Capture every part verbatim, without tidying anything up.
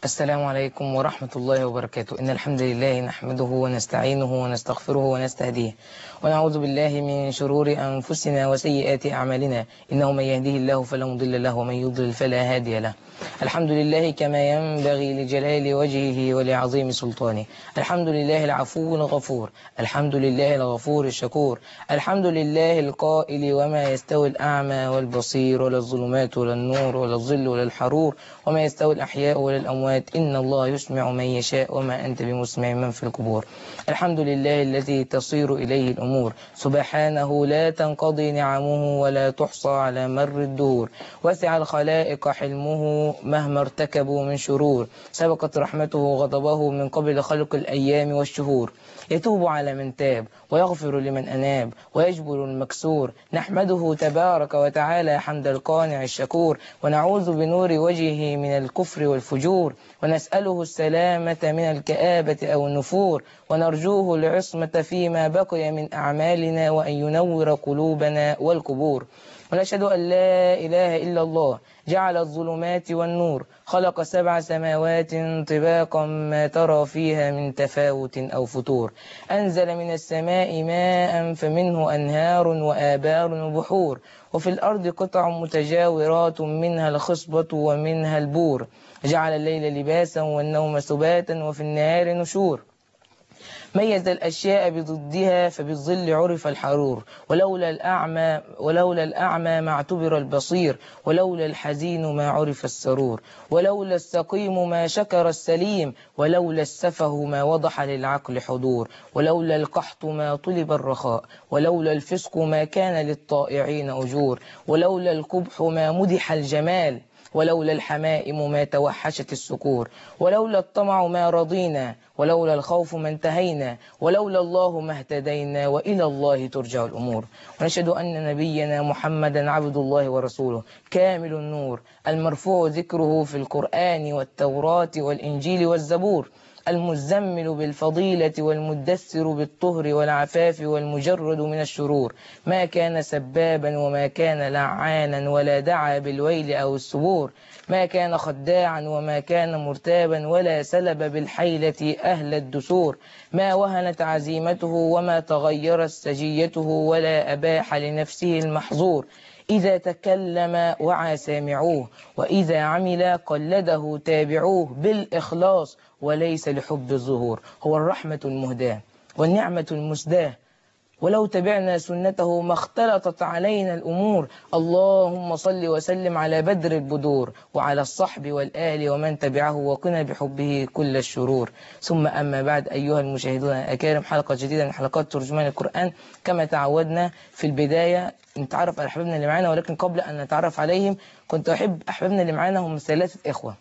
السلام عليكم ورحمة الله وبركاته. إن الحمد لله نحمده ونستعينه ونستغفره ونستهديه، ونعوذ بالله من شرور أنفسنا وسيئات أعمالنا. إنه من يهده الله فلا مضل له، ومن يضلل فلا هادي له. الحمد لله كما ينبغي لجلال وجهه ولعظيم سلطانه. الحمد لله العفو الغفور، الحمد لله الغفور الشكور، الحمد لله القائل: وما يستوي الأعمى والبصير، ولا الظلمات ولا النور، ولا الظل ولا الحرور، وما يستوي الأحياء ولا الأموات، إن الله يسمع من يشاء وما أنت بمسمع من في القبور. الحمد لله الذي تصير إليه الأمور، سبحانه لا تنقضي نعمه ولا تحصى على مر الدهور. وسع الخلائق حلمه مهما ارتكبوا من شرور، سبقت رحمته غضبه من قبل خلق الأيام والشهور. يتوب على من تاب، ويغفر لمن أناب، ويجبر المكسور. نحمده تبارك وتعالى حمد القانع الشكور، ونعوذ بنور وجهه من الكفر والفجور، ونسأله السلامة من الكآبة أو النفور، ونرجوه العصمة فيما بقي من أعمالنا، وأن ينور قلوبنا والقبور. ونشهد أن لا إله إلا الله جعل الظلمات والنور، خلق سبع سماوات طباقا ما ترى فيها من تفاوت أو فتور، أنزل من السماء ماء فمنه أنهار وآبار وبحور، وفي الأرض قطع متجاورات منها الخصبة ومنها البور، جعل الليل لباسا والنوم سباتا وفي النهار نشور، ميز الأشياء بضدها فبالظل عرف الحرور، ولولا الأعمى ولولا الأعمى ما اعتبر البصير، ولولا الحزين ما عرف السرور، ولولا السقيم ما شكر السليم، ولولا السفه ما وضح للعقل حضور، ولولا القحط ما طلب الرخاء، ولولا الفسق ما كان للطائعين أجور، ولولا القبح ما مدح الجمال، ولولا الحمائم ما توحشت السكور، ولولا الطمع ما رضينا، ولولا الخوف ما انتهينا، ولولا الله ما اهتدينا، وإلى الله ترجع الأمور. ونشهد أن نبينا محمدا عبد الله ورسوله كامل النور، المرفوع ذكره في القرآن والتوراة والإنجيل والزبور، المزمل بالفضيلة والمدثر بالطهر والعفاف والمجرد من الشرور، ما كان سبابا وما كان لعانا ولا دعا بالويل أو السبور، ما كان خداعا وما كان مرتابا ولا سلب بالحيلة أهل الدسور، ما وهنت عزيمته وما تغيرت سجيته ولا أباح لنفسه المحظور، إذا تكلم وعى سامعوه، وإذا عمل قلده تابعوه بالإخلاص وليس لحب الظهور. هو الرحمة المهداة والنعمة المسداة، ولو تبعنا سنته ما اختلطت علينا الأمور. اللهم صل وسلم على بدر البدور، وعلى الصحب والآل ومن تبعه، وقنا بحبه كل الشرور. ثم أما بعد، أيها المشاهدون الأكارم، حلقة جديدة من حلقات ترجمان القرآن. كما تعودنا في البداية نتعرف على أحبابنا اللي معانا، ولكن قبل أن نتعرف عليهم كنت أحب أحبابنا اللي معانا هم ثلاثة إخوة،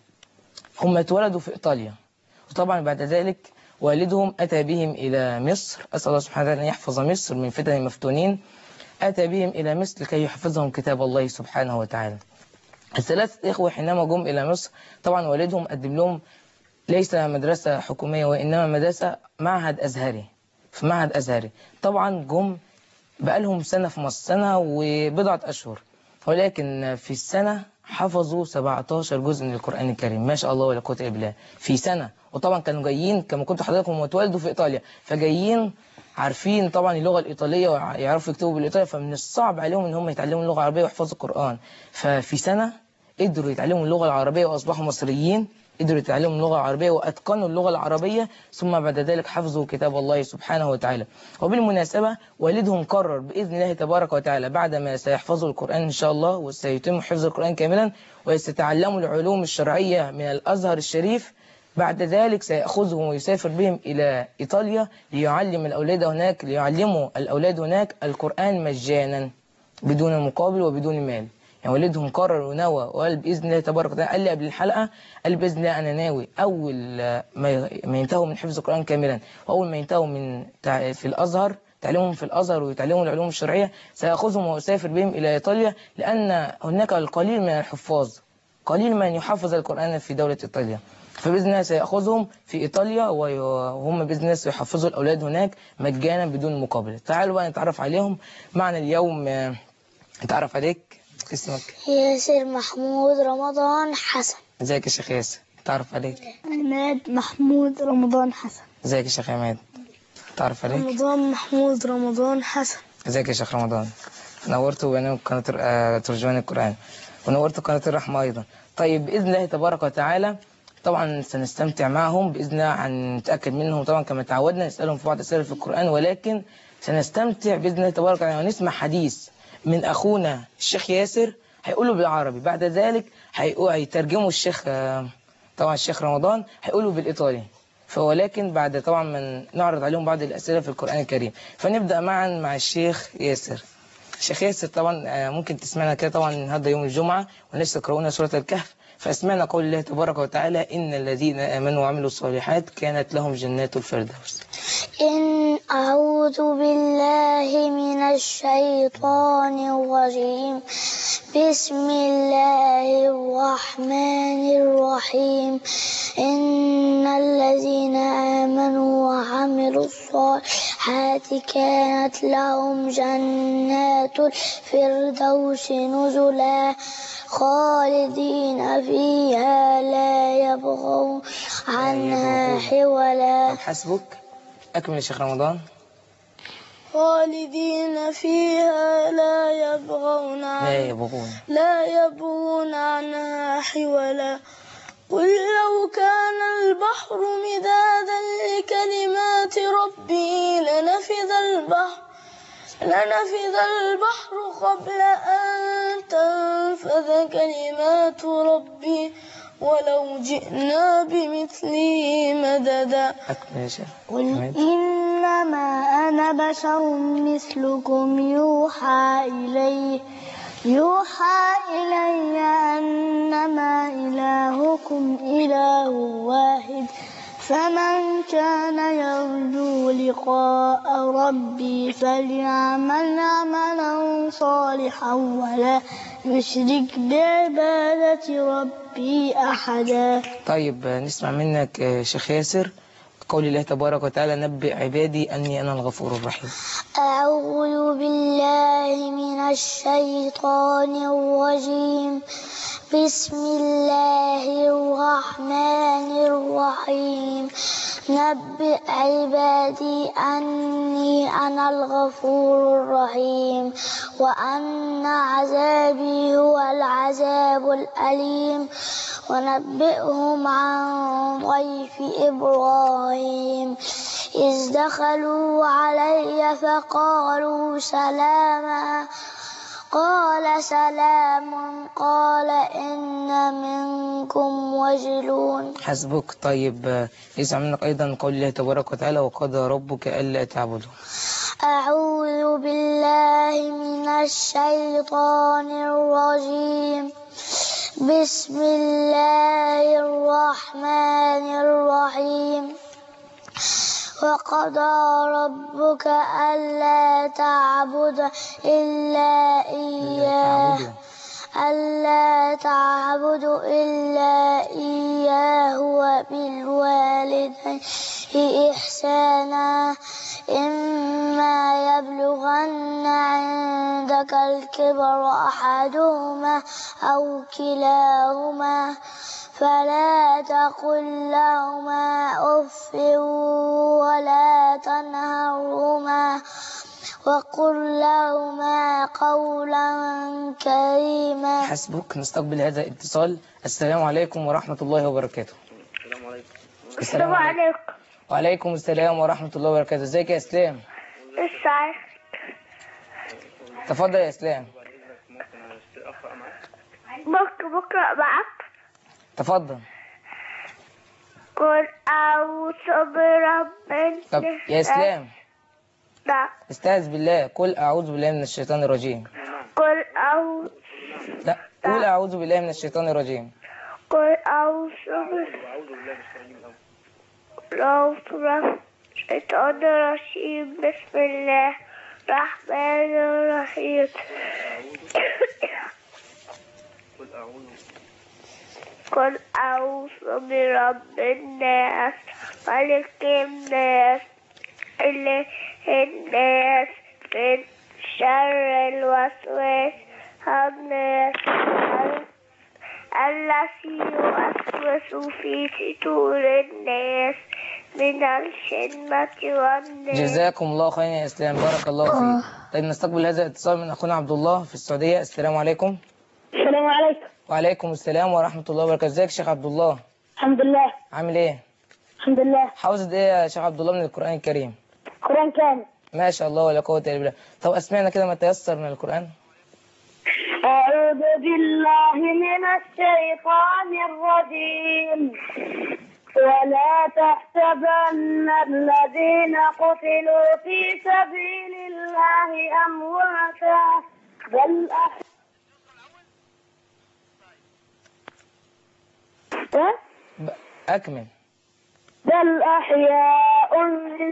هم اتولدوا في إيطاليا، وطبعا بعد ذلك والدهم أتى بهم إلى مصر. أسأل الله سبحانه وتعالى أن يحفظ مصر من فتن المفتونين. أتى بهم إلى مصر لكي يحفظهم كتاب الله سبحانه وتعالى. الثلاثة إخوة حينما جم إلى مصر، طبعا والدهم قدم لهم ليس مدرسة حكومية، وإنما مدرسة معهد أزهري، في معهد أزهري. طبعا جم بقالهم سنة في مصر، سنة وبضعة أشهر، ولكن في السنة حفظوا سبعتاشر جزء من القرآن الكريم، ما شاء الله ولا قوة إلا بالله، في سنة. وطبعا كانوا جايين كما كنت حضراتكم واتولدوا في إيطاليا، فجايين عارفين طبعا اللغة الإيطالية ويعرفوا يكتبوا بالإيطالية، فمن الصعب عليهم إن هم يتعلموا اللغة العربية ويحفظوا القرآن. ففي سنة قدروا يتعلموا اللغة العربية وأصبحوا مصريين، قدروا يتعلموا اللغة العربية وأتقنوا اللغة العربية، ثم بعد ذلك حفظوا كتاب الله سبحانه وتعالى. وبالمناسبة والدهم قرر بإذن الله تبارك وتعالى بعدما سيحفظوا القرآن إن شاء الله وسيتم حفظ القرآن كاملا وسيتعلموا العلوم الشرعية من الأزهر الشريف، بعد ذلك سيأخذهم ويسافر بهم إلى إيطاليا ليعلم الأولاد هناك ليعلموا الأولاد هناك القرآن مجانا بدون مقابل وبدون مال. يعني والدهم قرر ونوى وقال بإذن الله تبارك وتعالى، قال لي قبل الحلقة، قال بإذن الله أنا ناوي أول ما ينتهوا من حفظ القرآن كاملا، وأول ما ينتهوا من في الأزهر تعليمهم في الأزهر ويتعلموا العلوم الشرعية، سيأخذهم ويسافر بهم إلى إيطاليا، لأن هناك القليل من الحفاظ، قليل من يحفظ القرآن في دولة إيطاليا. فبإذن الله سيأخذهم في إيطاليا وهم بإذن الله سيحفظوا الأولاد هناك مجانا بدون مقابل. تعالوا بقى نتعرف عليهم معنا اليوم. نتعرف عليك، اسمك؟ ياسر محمود رمضان حسن. ازيك يا شيخ ياسر؟ تعرف عليك. عماد محمود رمضان حسن. ازيك يا شيخ عماد؟ تعرف عليك. رمضان محمود رمضان حسن. ازيك يا شيخ رمضان؟ نورت برنامج قناة آه، ترجمان القرآن، ونورت قناة الرحمة أيضا. طيب بإذن الله تبارك وتعالى طبعا سنستمتع معهم بإذن الله، هنتأكد منهم طبعا كما تعودنا نسألهم في بعض الأسئلة في القرآن، ولكن سنستمتع بإذن الله تبارك وتعالى ونسمع حديث من أخونا الشيخ ياسر هيقوله بالعربي، بعد ذلك هيترجمه الشيخ آه، طبعا الشيخ رمضان هيقوله بالإيطالي، فولكن بعد طبعا من نعرض عليهم بعض الأسئلة في القرآن الكريم. فنبدأ معا مع الشيخ ياسر. الشيخ ياسر طبعا ممكن تسمعنا كده، طبعا النهارده يوم الجمعة ولسه قرأنا سورة الكهف، فاسمعنا قول الله تبارك وتعالى إن الذين آمنوا وعملوا الصالحات كانت لهم جنات الفردوس. إن أعوذ بالله من الشيطان الرجيم. بسم الله الرحمن الرحيم. إن الذين آمنوا وعملوا الصالحات كانت لهم جنات الفردوس نزلا خالدين فيها لا يبغون عنها حولا. حسبك. أكمل يا شيخ رمضان. خالدين فيها لا يبغون لا يبغون لا يبغون عنها حولا. قل لو كان البحر مدادا لكلمات ربي لنفذ البحر لنفذ البحر قبل أن تنفذ كلمات ربي ولو جئنا بمثله مددا. قل إنما أنا بشر مثلكم يوحى إلي يوحى إلي أنما إلهكم إله واحد فمن كان يرجو لقاء ربي فليعمل عملا صالحا ولا يشرك بعبادة ربي أحدا. طيب نسمع منك شيخ ياسر قول الله تبارك وتعالى نبئ عبادي أني أنا الغفور الرحيم. أعوذ بالله من الشيطان الرجيم. بسم الله الرحمن الرحيم. نبئ عبادي أني أنا الغفور الرحيم وأن عذابي هو العذاب الأليم. ونبئهم عن ضيف إبراهيم إذ دخلوا علي فقالوا سلاما قال سلام قال إن منكم وجلون. حسبك. طيب يسمع منك أيضا قول الله تبارك وتعالى وقضى ربك ألا تعبدوا. أعوذ بالله من الشيطان الرجيم. بسم الله الرحمن الرحيم. وقضى ربك ألا تعبد إلا إياه ألا تعبد إلا إياه وبالوالدين إحسانا إما يبلغن عندك الكبر أحدهما أو كلاهما فلا تقل لهما أف ولا تنهرهما وقل لهما قولا كريما. حسبك. نستقبل هذا الاتصال. السلام عليكم ورحمة الله وبركاته. السلام عليكم. السلام عليكم. وعليكم السلام ورحمة الله وبركاته. ازيك يا اسلام؟ ازيك؟ تفضل يا اسلام. بكرة بكرة معك. تفضل. قل أعوذ برب. طب يا اسلام. لا. استعذ بالله. قل أعوذ بالله من الشيطان الرجيم. قل أعوذ. لا. قل أعوذ بالله من الشيطان الرجيم. قل أعوذ بالله من الشيطان الرجيم. بسم الله الرحمن الرحيم. قل أعوذ برب الناس ملك الناس إله الناس من شر الوسواس الناس الذي يوسوس في صدور الناس من الجنة والناس. جزاكم الله خيرا يا إسلام، بارك الله فيك. طيب نستقبل هذا الاتصال من أخونا عبد الله في السعودية. السلام عليكم. السلام عليكم. وعليكم السلام ورحمة الله وبركاته. ازيك يا شيخ عبد الله؟ الحمد لله. عامل ايه؟ الحمد لله. حافظ ايه يا شيخ عبد الله من القرآن الكريم؟ قرآن كامل. ما شاء الله ولا قوة إلا بالله. طب اسمعنا كده ما تيسر من القرآن. أعوذ بالله من الشيطان الرجيم. ولا تحسبن الذين قتلوا في سبيل الله أمواتا بل أحياء أكمل. بل أحياء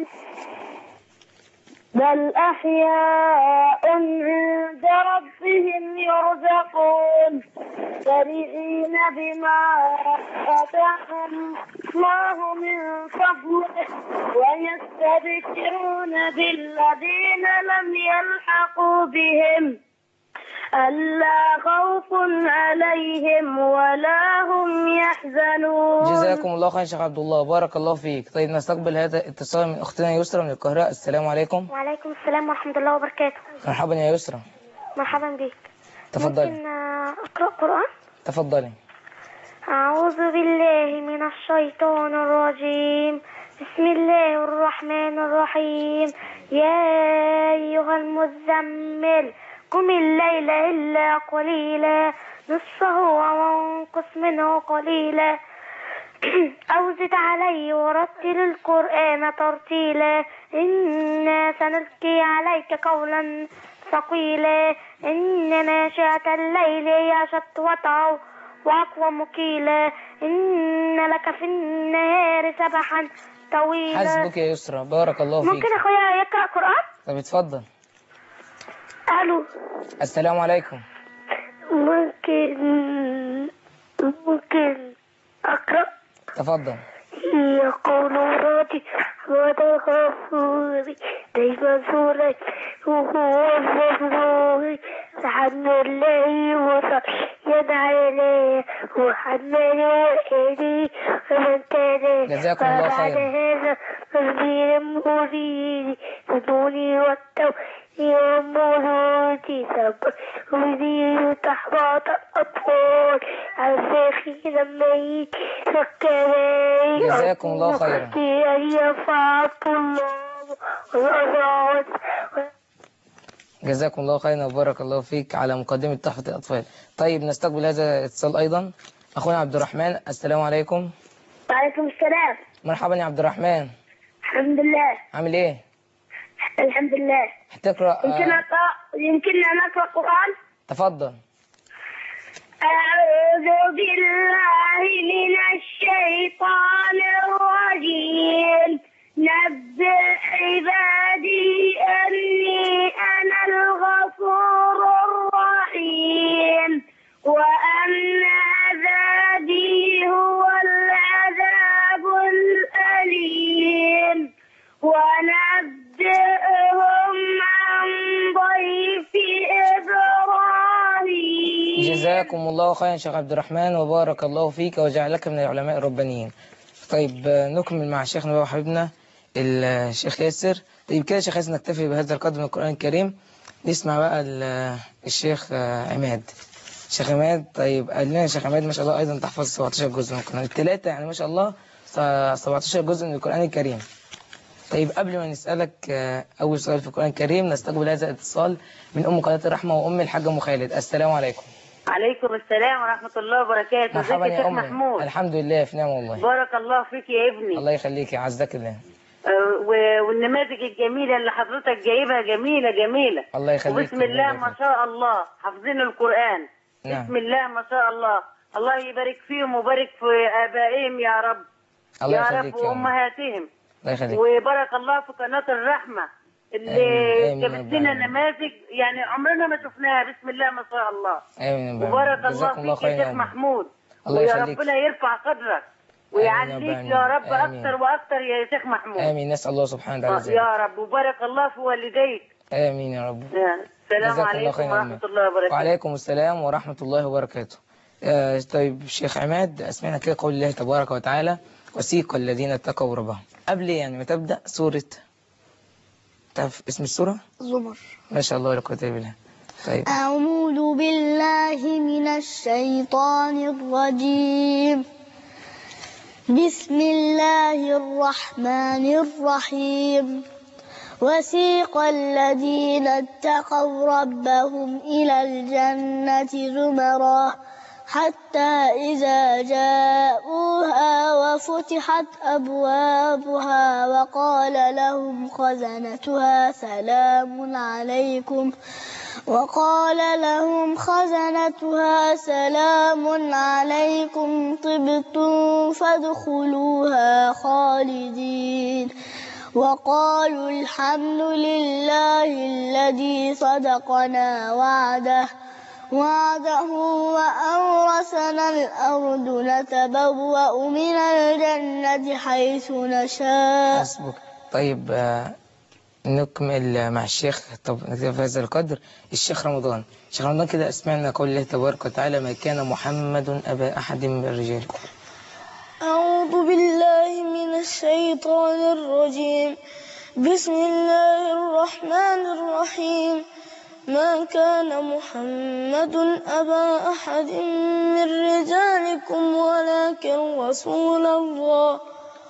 بل أحياء عند ربهم يرزقون فرحين بما آتاهم الله من فضله ويستبشرون بالذين لم يلحقوا بهم ألا خوف عليهم ولا هم يحزنون. جزاكم الله خير شيخ عبد الله، بارك الله فيك. طيب نستقبل هذا الاتصال من أختنا يسرى من القاهرة. السلام عليكم. وعليكم السلام ورحمة الله وبركاته. مرحبا يا يسرى. مرحبا بك. تفضلي. ممكن أقرأ قرآن؟ تفضلي. أعوذ بالله من الشيطان الرجيم. بسم الله الرحمن الرحيم. يا أيها المزمل قم الليل إلا قليلا نصفه أو انقص منه قليلا أو زد عليه ورتل القرآن ترتيلا إنا سنلقي عليك قولا ثقيلا إن ناشئة الليل هي أشد وطئا وأقوى مقيلا إن لك في النهار سبحا طويلا. حسبك يا يسرى، بارك الله فيك. ممكن أخويا يقرأ قرآن؟ طب اتفضل. ألو. السلام عليكم. ممكن ممكن أقرأ؟ تفضل. يقول راتي وتغفوري دايما سوري وهو الظهور سحن الله وصر يدعي لي وحمل وحيدي ومن كان جزاكم الله خيرا. هذا تدبير مريد بدوني والتو يوم مولودي سبب ودي تحبط الأطفال الفاخي الميت فكري جزاكم الله خيرا. جزاكم الله خيرا وبارك الله فيك على مقدمة تحفة الأطفال. طيب نستقبل هذا الاتصال أيضا. أخونا عبد الرحمن. السلام عليكم. وعليكم السلام. مرحبا يا عبد الرحمن. الحمد لله. عامل ايه؟ الحمد لله. هتقرأ؟ يمكن أقرأ يمكن أن أقرأ قرآن؟ تفضل. أعوذ بالله من الشيطان الرجيم. نبئ عبادي أني أنا الغفور الرحيم وأن عذابي هو العذاب الأليم ونبئهم عن ضيف إبراهيم. جزاكم الله خيرا شيخ عبد الرحمن وبارك الله فيك وجعلك من العلماء الربانيين. طيب نكمل مع شيخنا بقى وحبيبنا الشيخ ياسر. طيب كده يا شيخ ياسر نكتفي بهذا القدر من القرآن الكريم. نسمع بقى الشيخ عماد. شيخ عماد، طيب قال لنا شيخ عماد ما شاء الله أيضا تحفظ سبعتاشر جزء من القرآن، الثلاثة يعني ما شاء الله سبعتاشر جزء من القرآن الكريم. طيب قبل ما نسألك أول سؤال في القرآن الكريم نستقبل هذا الاتصال من أم قناة الرحمة وأم الحاجة أم خالد. السلام عليكم. عليكم السلام ورحمة الله وبركاته. مرحبا ازيك يا يا شيخ أمي؟ محمود؟ الحمد لله في نعم والله. بارك الله فيك يا ابني. الله يخليك يا عزك الله. آه، و- والنماذج الجميلة اللي حضرتك جايبها جميلة جميلة. الله يخليك. وبسم الله ما شاء الله حافظين القرآن. نعم. بسم الله ما شاء الله. الله يبارك فيهم ويبارك في آبائهم يا رب. الله يا يخليك رب يا أمي. وأمهاتهم. الله يخليك. وبارك الله في قناة الرحمة اللي آمين. آمين. جابت لنا نماذج يعني عمرنا ما شفناها. بسم الله ما شاء الله. آمين. وبارك جزاكم الله الله فيك يا خيرا شيخ يا أمي. محمود. الله ويا يخليك. ربنا يرفع قدرك آمين ويعليك يا يا رب. رب آمين. أكثر وأكثر يا شيخ محمود. آمين. نسأل الله سبحانه وتعالى ذلك. يا رب وبارك الله في والديك. آمين يا رب. السلام جزاكم الله عليكم خيرا يا ورحمة أمي. الله وبركاته. وعليكم السلام ورحمة الله وبركاته. آه طيب شيخ عماد، سمعنا كده قول الله تبارك وتعالى وسيق الذين اتقوا ربهم. قبل يعني ما تبدأ سورة، تعرف اسم السورة؟ زمر. ما شاء الله ولا قوة إلا بالله. طيب أعوذ بالله من الشيطان الرجيم. بسم الله الرحمن الرحيم. وسيق الذين اتقوا ربهم إلى الجنة زمرا حتى إذا جاءوها وفتحت أبوابها وقال لهم خزنتها سلام عليكم وقال لهم خزنتها سلام عليكم طبتم فادخلوها خالدين وقالوا الحمد لله الذي صدقنا وعده وعده وأورثنا الأرض نتبوأ من الجنة حيث نشاء. حسبك. طيب آه نكمل مع الشيخ. طب نكتب في هذا القدر الشيخ رمضان. الشيخ رمضان كده اسمعنا قول الله تبارك وتعالى ما كان محمد أبا أحد من رجالكم. أعوذ بالله من الشيطان الرجيم. بسم الله الرحمن الرحيم. ما كان محمد أبا أحد من رجالكم ولكن رسول الله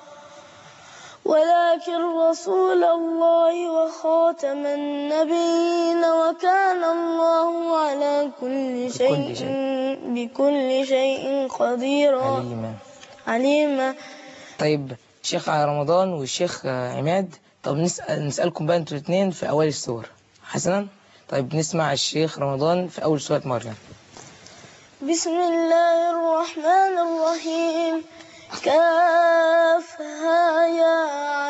ولكن رسول الله وخاتم النبيين وكان الله على كل شيء بكل شيء قديرا عليما. عليما. طيب الشيخ رمضان والشيخ عماد، طب نسأل نسألكم بقى انتوا الاثنين في أول السور. حسنا. طيب نسمع الشيخ رمضان في أول سورة مريم. بسم الله الرحمن الرحيم. كافها يا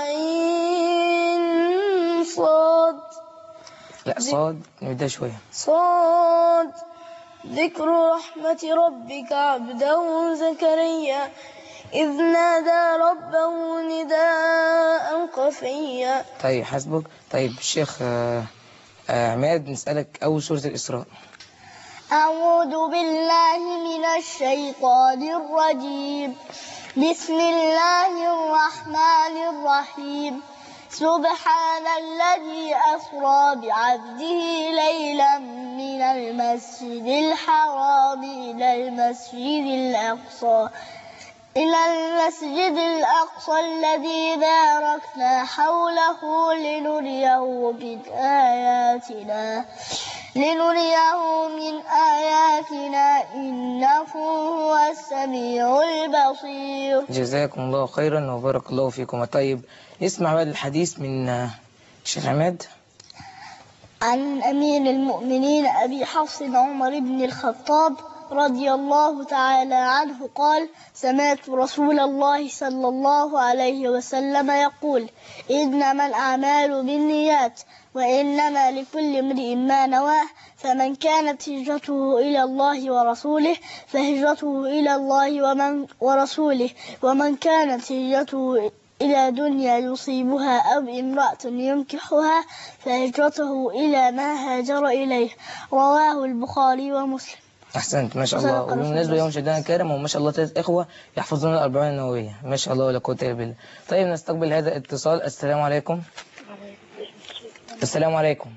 عين صاد. لا صاد نبدأ شوية. صاد. ذكر رحمة ربك عبده زكريا إذ نادى ربه نداء خفيا. طيب حسبك. طيب الشيخ آه آه عماد نسألك أول سورة الإسراء. أعوذ بالله من الشيطان الرجيم. بسم الله الرحمن الرحيم. سبحان الذي أسرى بعبده ليلا من المسجد الحرام إلى المسجد الأقصى إلى المسجد الأقصى الذي باركنا حوله لنريه من آياتنا لنريه من آياتنا إنه هو السميع البصير. جزاكم الله خيرا وبارك الله فيكم. طيب نسمع بقى الحديث من الشيخ عماد. عن أمير المؤمنين أبي حفص عمر بن الخطاب رضي الله تعالى عنه قال: سمعت رسول الله صلى الله عليه وسلم يقول: إنما الأعمال بالنيات وإنما لكل امرئ ما نواه، فمن كانت هجرته إلى الله ورسوله فهجرته إلى الله ومن ورسوله، ومن كانت هجرته إلى دنيا يصيبها أو امرأة ينكحها فهجرته إلى ما هاجر إليه. رواه البخاري ومسلم. أحسنت ما شاء الله. وبالمناسبة يوم شدنا الكرم وما شاء الله ثلاث إخوة يحفظون الأربعين النووية ما شاء الله ولا قوة إلا بالله. طيب نستقبل هذا الاتصال. السلام عليكم. السلام عليكم.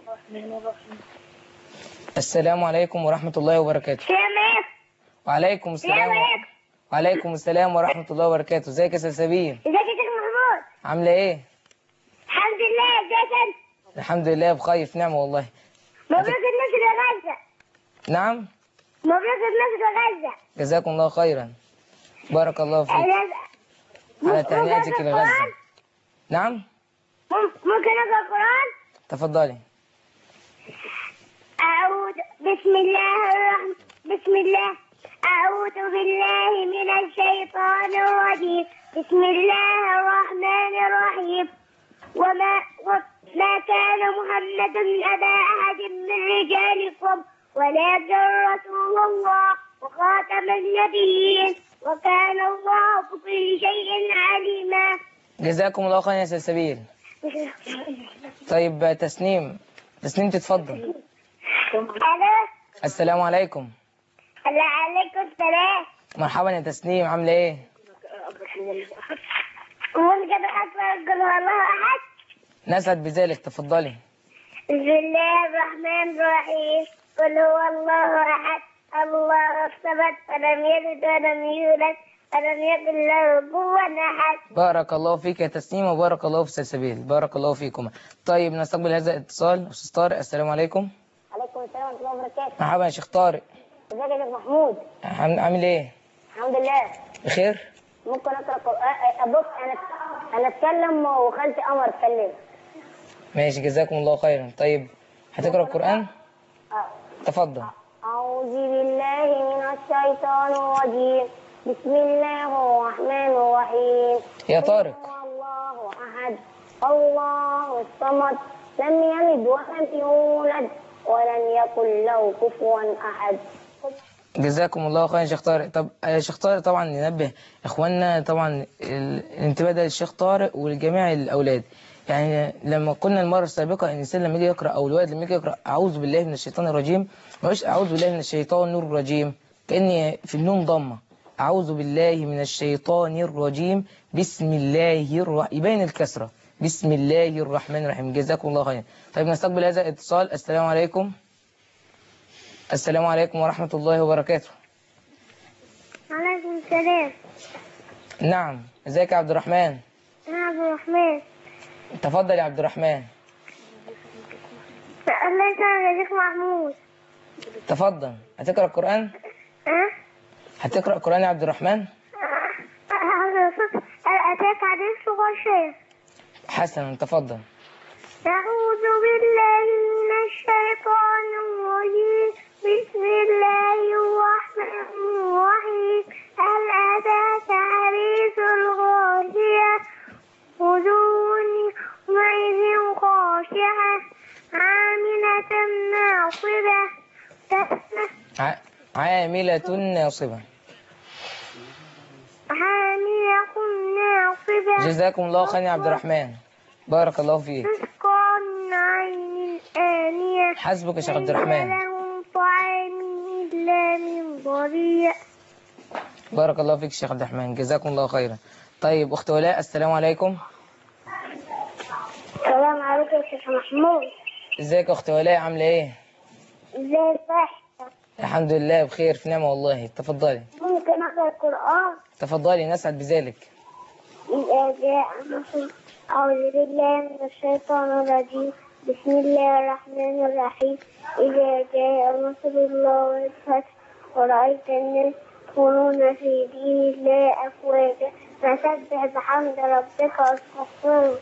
السلام عليكم ورحمة الله وبركاته. وعليكم السلام وعليكم السلام ورحمة الله وبركاته. ازيك يا سلسبيل؟ ازيك يا شيخ محمود؟ عاملة ايه؟ الحمد لله. ازيك انت؟ الحمد لله بخير في نعمة والله. مبروك النصر يا غزة. نعم مبروك النصر يا غزة. جزاكم الله خيرا بارك الله فيك على تهنئتك لغزة. نعم ممكن اقرا القرآن؟ تفضلي. أعوذ بسم الله الرحمن بسم الله أعوذ بالله من الشيطان الرجيم. بسم الله الرحمن الرحيم. وما وما كان محمد أبا أحد من رجالكم ولكن رسول الله وخاتم النبيين وكان الله بكل شيء عليما. جزاكم الله خيرا يا سلسبيل. طيب تسنيم تسنيم تتفضل. ألو. السلام عليكم. عليكم السلام. مرحبا يا تسنيم، عاملة ايه؟ ممكن أقرأ قل هو الله أحد؟ نسعد بذلك، تفضلي. بسم الله الرحمن الرحيم. قل هو الله أحد الله الصمد ولم يلد ولم يولد ولم يكن له كفوا أحد. بارك الله فيك يا تسنيم وبارك الله في سلسبيل، بارك الله فيكم. طيب نستقبل هذا الاتصال. أستاذ طارق، السلام عليكم. عليكم السلام ورحمة الله وبركاته. مرحبا يا شيخ طارق. ازيك يا شيخ محمود؟ عام- عامل ايه؟ الحمد لله. بخير؟ ممكن أقرأ قرآن؟ بص أنا أنا أتكلم وخالتي قمر تكلم. ماشي، جزاكم الله خيرا. طيب هتقرأ القرآن؟ آه. تفضل. أعوذ بالله من الشيطان الرجيم. بسم الله الرحمن الرحيم. يا طارق. هو الله أحد الله الصمد لم يلد ولم يولد ولم يكن له كفوا أحد. جزاكم الله خيرا يا شيخ طارق. طب يا شيخ طارق، طبعا ننبه اخواننا طبعا ال- الانتباه ده للشيخ طارق ولجميع الاولاد. يعني لما قلنا المره السابقه ان الانسان لما يجي يقرا او الولد لما يجي يقرا اعوذ بالله من الشيطان الرجيم، ما هوش اعوذ بالله من الشيطان الرجيم، كان في النون ضمه. اعوذ بالله من الشيطان الرجيم بسم الله الرحمن، يبين الكسره، بسم الله الرحمن الرحيم. جزاكم الله خيرا. طيب نستقبل هذا الاتصال. السلام عليكم. السلام عليكم ورحمة الله وبركاته. عليكم السلام. نعم، ازيك يا عبد الرحمن؟ أنا عبد الرحمن. تفضل يا عبد الرحمن. الله يسلمك يا شيخ محمود. تفضل. هتقرأ القرآن؟ أه؟ هتقرأ القرآن يا عبد الرحمن؟ أتاك حديث غشيم. حسنا، تفضل. أعوذ بالله من الشيطان الرجيم. بسم الله الرحمن الرحيم. هل أتاك حديث الغاشية؟ وجوه يومئذ خاشعة عاملة ناصبة ع... عاملة ناصبة. عاملة ناصبة. جزاكم الله خيرا يا عبد الرحمن، بارك الله فيك. تسقى من عين آنية. حسبك يا شيخ عبد الرحمن. ليس لهم طعام إلا من ضريع. بارك الله فيك شيخ عبد الرحمن، جزاكم الله خيرا. طيب أخت ولاء، السلام عليكم. السلام عليكم يا شيخ محمود. ازيك يا أخت ولاء، عاملة ايه؟ ازاي صح؟ الحمد لله بخير في نعمة والله. تفضلي. ممكن أقرأ القرآن؟ تفضلي، نسعد بذلك. إذا جاء نصر. أعوذ بالله من الشيطان الرجيم. بسم الله الرحمن الرحيم. إذا جاء نصر الله والفتح ورأيت الناس يدخلون في دين الله أفواجا فسبح بحمد ربك واستغفره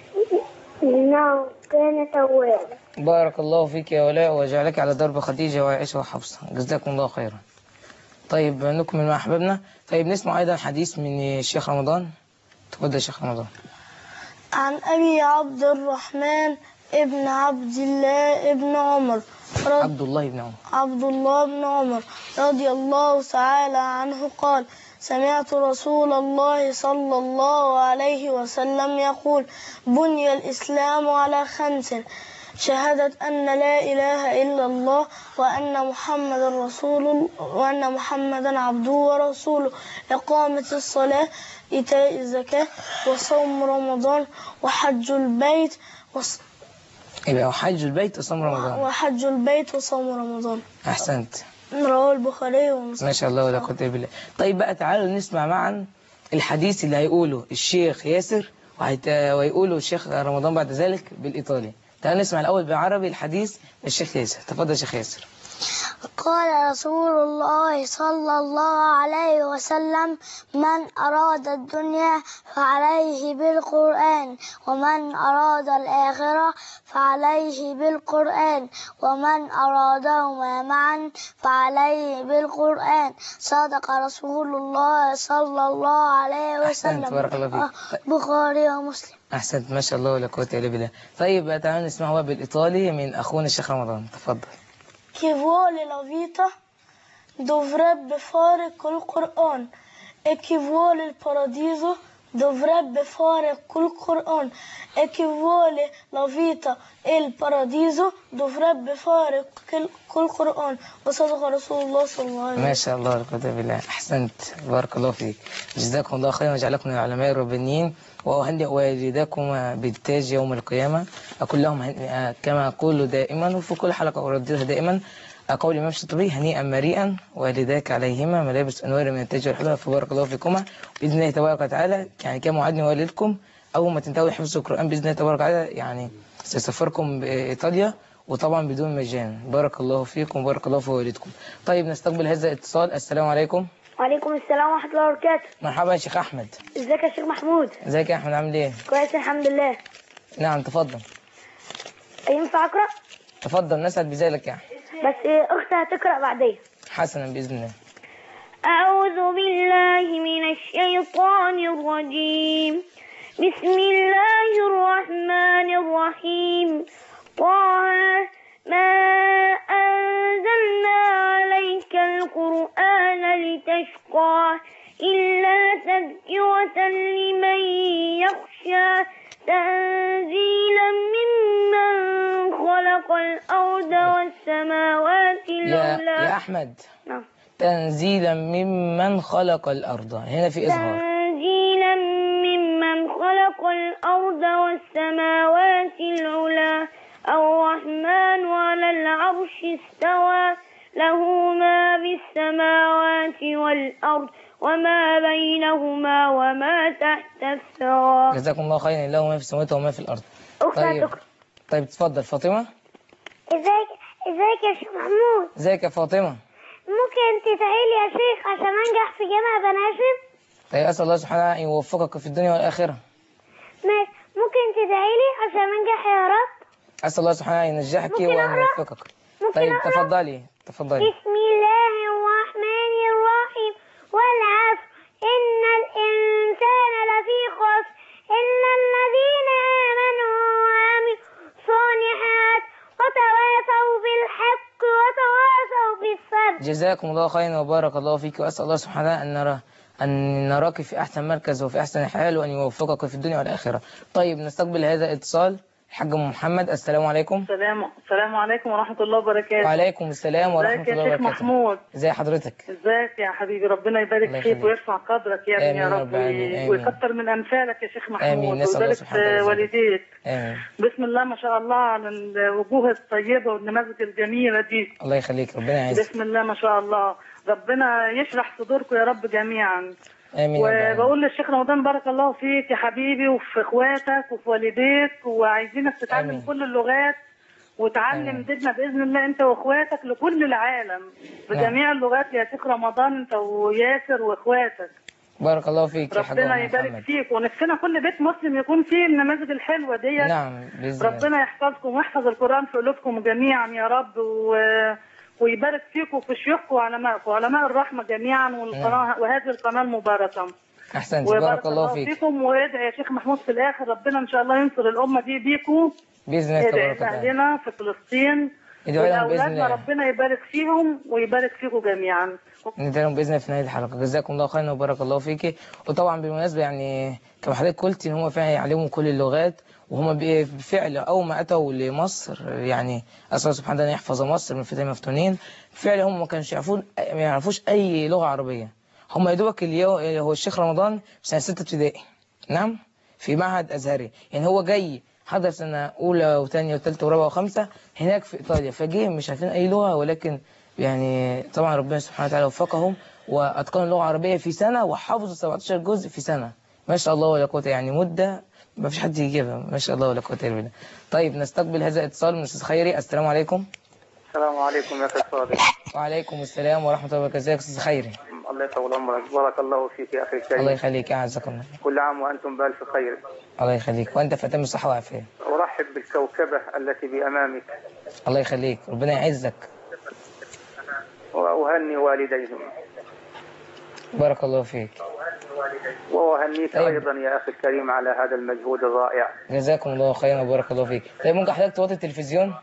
إنه كان توابا. بارك الله فيك يا ولاء وجعلك على درب خديجة وعائشة وحفصة، جزاكم الله خيرا. طيب نكمل مع أحبابنا. طيب نسمع أيضا حديث من الشيخ رمضان. تفضل يا شيخ رمضان. عن أبي عبد الرحمن ابن عبد الله ابن عمر عبد الله بن عمر عبد الله بن عمر رضي الله تعالى عنه قال: سمعت رسول الله صلى الله عليه وسلم يقول: بني الإسلام على خمس: شهادة أن لا إله إلا الله وأن محمد رسول وأن محمدا عبده ورسوله، إقامة الصلاة، إيتاء الزكاة، وصوم رمضان، وحج البيت وص... يبقى حج البيت وصوم رمضان. وحج البيت وصوم رمضان. أحسنت. رواه البخاري ومسلم. ما شاء الله ولا قوة إلا بالله. طيب بقى تعالوا نسمع معا الحديث اللي هيقوله الشيخ ياسر وهيت... ويقوله الشيخ رمضان بعد ذلك بالإيطالي. تعالوا نسمع الأول بالعربي الحديث الشيخ ياسر. تفضل يا شيخ ياسر. قال رسول الله صلى الله عليه وسلم: من أراد الدنيا فعليه بالقرآن، ومن أراد الآخرة فعليه بالقرآن، ومن أرادهما معا فعليه بالقرآن. صدق رسول الله صلى الله عليه وسلم. أحسنت، بارك الله فيك. بخاري ومسلم. أحسنت، ما شاء الله ولا قوة إلا بالله. طيب بقى تعالوا نسمعه بقى بالإيطالي من أخونا الشيخ رمضان. تفضل. Chi vuole la vita dovrebbe fare col Quran e chi vuole il paradiso dovrebbe fare col Corano e chi vuole la vita e il paradiso dovrebbe fare col Corano وصدق رسول الله صلى الله عليه وسلم. ما شاء الله لا قوة إلا بالله. أحسنت بارك الله فيك. جزاكم الله خيرا وجعلكم من العلماء الربانيين وأهنئ والديكم بالتاج يوم القيامة. أقول لهم هن... كما أقول دائما وفي كل حلقة أرددها دائما أقول الإمام الشاطبي هنيئا مريئا والداك عليهما ملابس أنوار من التاج والحلوى فبارك الله فيكما بإذن الله تبارك وتعالى. يعني كما وعدني والدكم أول ما تنتهوا حفظ القرآن بإذن الله تبارك وتعالى يعني سيسافركم بإيطاليا وطبعا بدون مجان. بارك الله فيكم وبارك الله في والدكم. طيب نستقبل هذا الاتصال. السلام عليكم. وعليكم السلام ورحمة الله وبركاته. مرحبا يا شيخ أحمد. ازيك يا شيخ محمود؟ ازيك يا أحمد عامل إيه؟ كويس الحمد لله. نعم تفضل. ينفع أقرأ؟ تفضل نسعد بذلك يا أحمد. بس أختي هتقرأ بعدين. حسنا بإذن الله. أعوذ بالله من الشيطان الرجيم. بسم الله الرحمن الرحيم. طه ما أنزلنا عليك القرآن لتشقى إلا تذكرة لمن يخشى تنزيلا ممن خلق الأرض والسماوات العلى. يا, يا أحمد. نعم. تنزيلا ممن خلق الأرض هنا في إظهار. تنزيلا ممن خلق الأرض والسماوات العلى الرحمن على العرش استوى له ما في السماوات والأرض وما بينهما وما تحت الثرى. جزاكم الله خيرا. له ما في السماوات وما في الأرض. طيب طيب تفضل فاطمة. ازيك ازيك يا شيخ محمود؟ ازيك يا فاطمة؟ ممكن تدعي لي يا شيخ عشان انجح في جامعة بناشد؟ طيب أسأل الله سبحانه أن يوفقك في الدنيا والآخرة. ماشي. ممكن تدعي لي عشان انجح يا رب؟ أسأل الله سبحانه أن ينجحك وأن يوفقك. طيب تفضلي تفضلي. بسم الله الرحمن الرحيم. والعصر إن الإنسان لفي خسر إلا الذين آمنوا وعملوا الصالحات وتواصوا بالحق وتواصوا بالصبر. جزاكم الله خيرا وبارك الله فيك وأسأل الله سبحانه أن نرى أن نراك في أحسن مركز وفي أحسن حال وأن يوفقك في الدنيا والآخرة. طيب نستقبل هذا الاتصال. الحاج محمد. السلام عليكم. السلام السلام عليكم ورحمة الله وبركاته. وعليكم السلام ورحمة الله وبركاته. ازيك يا شيخ محمود؟ ازي حضرتك؟ ازيك يا حبيبي؟ ربنا يبارك فيك ويرفع قدرك يا ابني يا رب ويكتر من امثالك يا شيخ محمود. امين. نسأل الله سبحانه وتعالى. والديك. امين. بسم الله ما شاء الله على الوجوه الطيبة والنماذج الجميلة دي. الله يخليك ربنا يعزك. بسم الله ما شاء الله. ربنا يشرح صدوركم يا رب جميعا. امين. وبقول للشيخ رمضان بارك الله فيك يا حبيبي وفي اخواتك وفي والديك وعايزينك تتعلم أمين. كل اللغات وتعلم ديننا باذن الله انت واخواتك لكل العالم بجميع نعم. اللغات يا شيخ رمضان انت وياسر واخواتك. بارك الله فيك يا حاج محمد. ربنا يبارك فيك ونفسنا كل بيت مسلم يكون فيه النماذج الحلوه دي. نعم باذن الله. ربنا يحفظكم ويحفظ القران في قلوبكم جميعا يا رب و... ويبارك فيكم وفي شيوخكم وعلمائكم وعلماء الرحمة جميعا والقناة نعم. وهذه القناة المباركة. أحسنت بارك الله فيك. فيكم وادعي يا شيخ محمود في الآخر ربنا إن شاء الله ينصر الأمة دي بيكم بإذن الله تبارك وتعالى. أهلنا في فلسطين وأولادنا ربنا يبارك فيهم ويبارك فيكم جميعا. ندعي لهم بإذن الله في نهاية الحلقة. جزاكم الله خيرا وبارك الله فيك. وطبعا بالمناسبة يعني كما حضرتك قلت إن هم فعلا يعلموا كل اللغات وهم بالفعل أول ما أتوا لمصر يعني أسأل الله سبحانه أن يحفظ مصر من فتن مفتونين. بالفعل هم ما كانوش يعرفون ما يعرفوش أي لغة عربية. هم يا دوبك اللي هو الشيخ رمضان في سنة ستة ابتدائي. نعم في معهد أزهري. يعني هو جاي حضر سنة أولى وثانية وثالثة ورابعة وخمسة هناك في إيطاليا فجاي مش عارفين أي لغة ولكن يعني طبعا ربنا سبحانه وتعالى وفقهم وأتقنوا اللغة العربية في سنة وحفظوا سبعتاشر جزء في سنة. ما شاء الله ولا قوة يعني مدة ما فيش حد يجيبها ما شاء الله ولا قوة إلا بالله. طيب نستقبل هذا الاتصال من الأستاذ خيري. السلام عليكم. السلام عليكم يا أخي الفاضل. وعليكم السلام ورحمة الله وبركاته. ازيك يا أستاذ خيري؟ الله يطول عمرك. بارك الله فيك يا أخي الكريم. الله يخليك أعزك الله. كل عام وأنتم بألف خير. الله يخليك وأنت في أتم الصحة والعافية. أرحب بالكوكبة التي بأمامك. الله يخليك ربنا يعزك. وأهني والديهم. بارك الله فيك. وأهنيك طيب. أيضا يا أخي الكريم على هذا المجهود الرائع. جزاكم الله خيرا وبارك الله فيك. طيب ممكن حضرتك توطي التلفزيون؟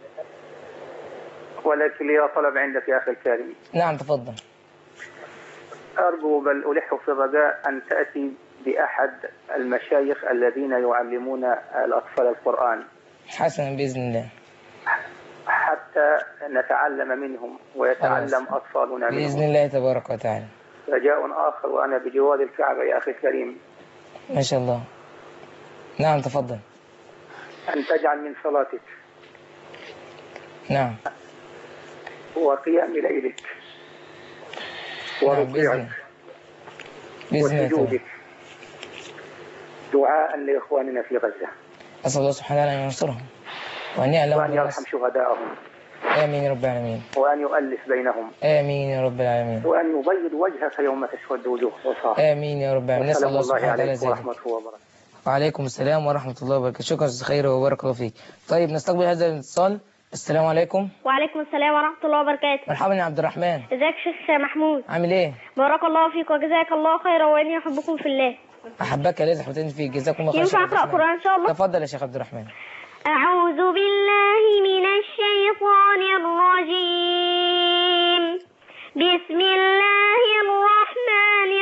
ولكن لي طلب عندك يا أخي الكريم. نعم تفضل. أرجو بل ألح في الرجاء أن تأتي بأحد المشايخ الذين يعلمون الأطفال القرآن حسنا بإذن الله، حتى نتعلم منهم ويتعلم أطفالنا منهم بإذن الله تبارك وتعالى. رجاء آخر وأنا بجوار الكعبة يا أخي الكريم. ما شاء الله. نعم تفضل. أن تجعل من صلاتك نعم وقيام ليلك وركوعك وسجودك دعاء لإخواننا في غزة. أسأل الله سبحانه وتعالى أن ينصرهم وأن يعلم وأن يرحم شهداءهم. آمين يا رب العالمين. وأن يؤلف بينهم. آمين يا رب العالمين. وأن يبيض وجهك يوم تسود وجوه الصالحين. آمين يا رب العالمين. نسأل الله سبحانه وتعالى ذلك. ورحمته وبركاته. وعليكم السلام ورحمة الله وبركاته. شكرا أستاذ خير وبارك الله فيك. طيب نستقبل هذا الاتصال. السلام عليكم. وعليكم السلام ورحمة الله وبركاته. مرحبا يا عبد الرحمن. ازيك شيخ محمود؟ عامل ايه؟ بارك الله فيك وجزاك الله خيرا واني احبكم في الله. احبك يا لازم حبيتني فيك، جزاكم الله خير. ينفع اقرا قرآن ان شاء الله؟ تفضل يا شيخ عبد الرحمن. أعوذ بالله من الشيطان الرجيم. بسم الله الرحمن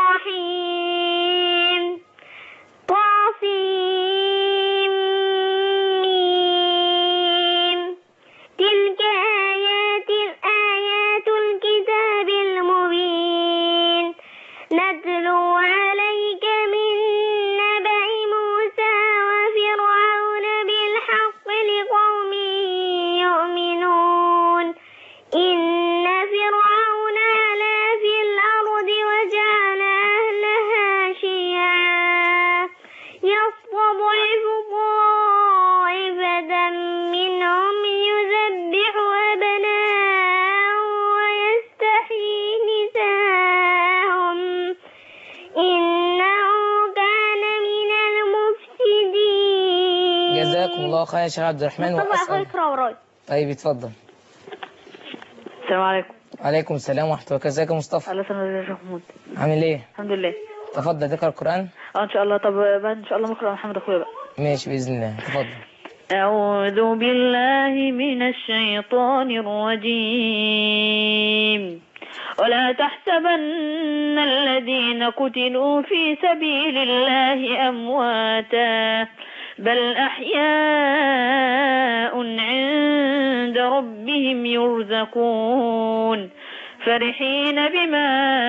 الرحيم. طاسيم تلك آيات آيات الكتاب المبين نتلو عليك من نبأ موسى وفرعون بالحق لقوم يؤمنون. إن فرعون علا في الأرض وجعل أهلها شيعا يستضعف طائفة منهم يذبح أبناءهم ويستحيي نساءهم إنه كان من المفسدين. جزاكم الله خير يا شيخ عبد الرحمن. وأسأل طيب اتفضل. السلام عليكم. وعليكم السلام ورحمة الله وبركاته. ازيك يا مصطفى؟ الله يسلمك يا شيخ محمود. عامل ايه؟ الحمد لله. تفضل تقرأ القرآن؟ اه ان شاء الله. طب بعد ان شاء الله نقرأ محمد اخويا بقى. ماشي بإذن الله. تفضل. أعوذ بالله من الشيطان الرجيم. ولا تحسبن الذين قتلوا في سبيل الله أمواتا بل أحياء عند ربهم يرزقون فرحين بما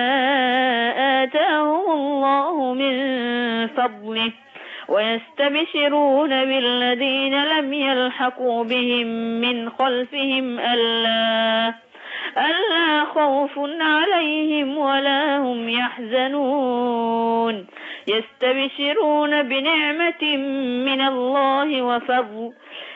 آتاهم الله من فضله ويستبشرون بالذين لم يلحقوا بهم من خلفهم ألا ألا خوف عليهم ولا هم يحزنون يستبشرون بنعمة من الله وفضل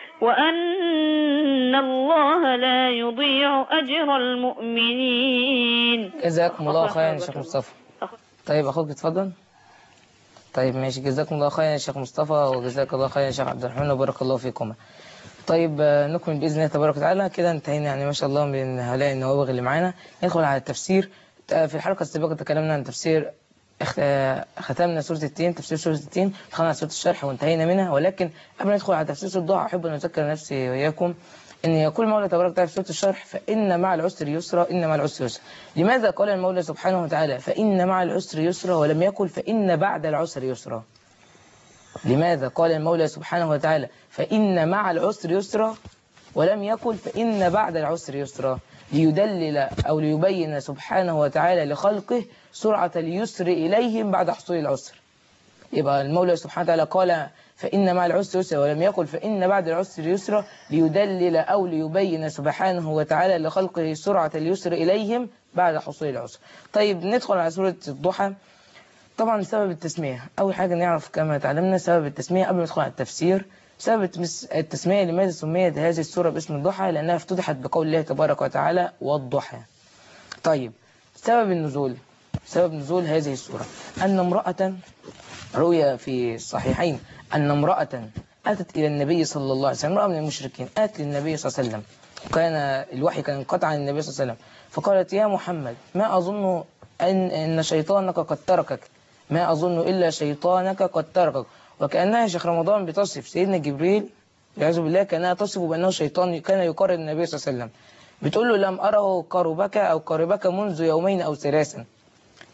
وأن الله لا يضيع أجر المؤمنين. جزاكم الله خيرا يا شيخ مصطفى. طيب أخوك اتفضل. طيب ماشي. جزاكم الله خيرا يا شيخ مصطفى وجزاك الله خيرا يا شيخ عبد الرحمن وبارك الله فيكم. طيب نكمل بإذن الله تبارك وتعالى. كده انتهينا يعني ما شاء الله من هؤلاء النوابغ اللي معانا. ندخل على التفسير. في الحلقة السابقة تكلمنا عن تفسير ختمنا سورة التين، تفسير سورة التين، دخلنا على سورة الشرح وانتهينا منها. ولكن قبل ما ندخل على تفسير سورة الضحى أحب أن أذكر نفسي وإياكم إن يقول المولى تبارك وتعالى في سورة الشرح فإن مع العسر يسرا إن مع العسر يسرا. لماذا قال المولى سبحانه وتعالى فإن مع العسر يسرا ولم يقل فإن بعد العسر يسرا؟ لماذا قال المولى سبحانه وتعالى فإن مع العسر يسرا ولم يقل فإن بعد العسر يسرا؟ ليدلل أو ليبين سبحانه وتعالى لخلقه سرعة اليسر إليهم بعد حصول العسر. يبقى المولى سبحانه وتعالى قال فإن مع العسر يسرا ولم يقل فإن بعد العسر يسرا ليدلل أو ليبين سبحانه وتعالى لخلقه سرعة اليسر إليهم بعد حصول العسر. طيب ندخل على سورة الضحى. طبعا سبب التسمية، أول حاجة نعرف كما تعلمنا سبب التسمية قبل ما ندخل على التفسير. سبب التسمية لماذا سميت هذه السورة باسم الضحى؟ لأنها افتتحت بقول الله تبارك وتعالى والضحى. طيب سبب النزول، سبب نزول هذه السورة أن امرأة روي في الصحيحين أن امرأة أتت إلى النبي صلى الله عليه وسلم، امرأة من المشركين أتت للنبي صلى الله عليه وسلم، وكان الوحي كان انقطع عن النبي صلى الله عليه وسلم، فقالت يا محمد ما أظن أن إن شيطانك قد تركك، ما أظن إلا شيطانك قد تركك. وكأنها شيخ رمضان بتصف سيدنا جبريل والعياذ بالله، كأنها تصف بأنه شيطان كان يقرب النبي صلى الله عليه وسلم، بتقول له لم أره قربك أو قربك منذ يومين أو ثلاثا.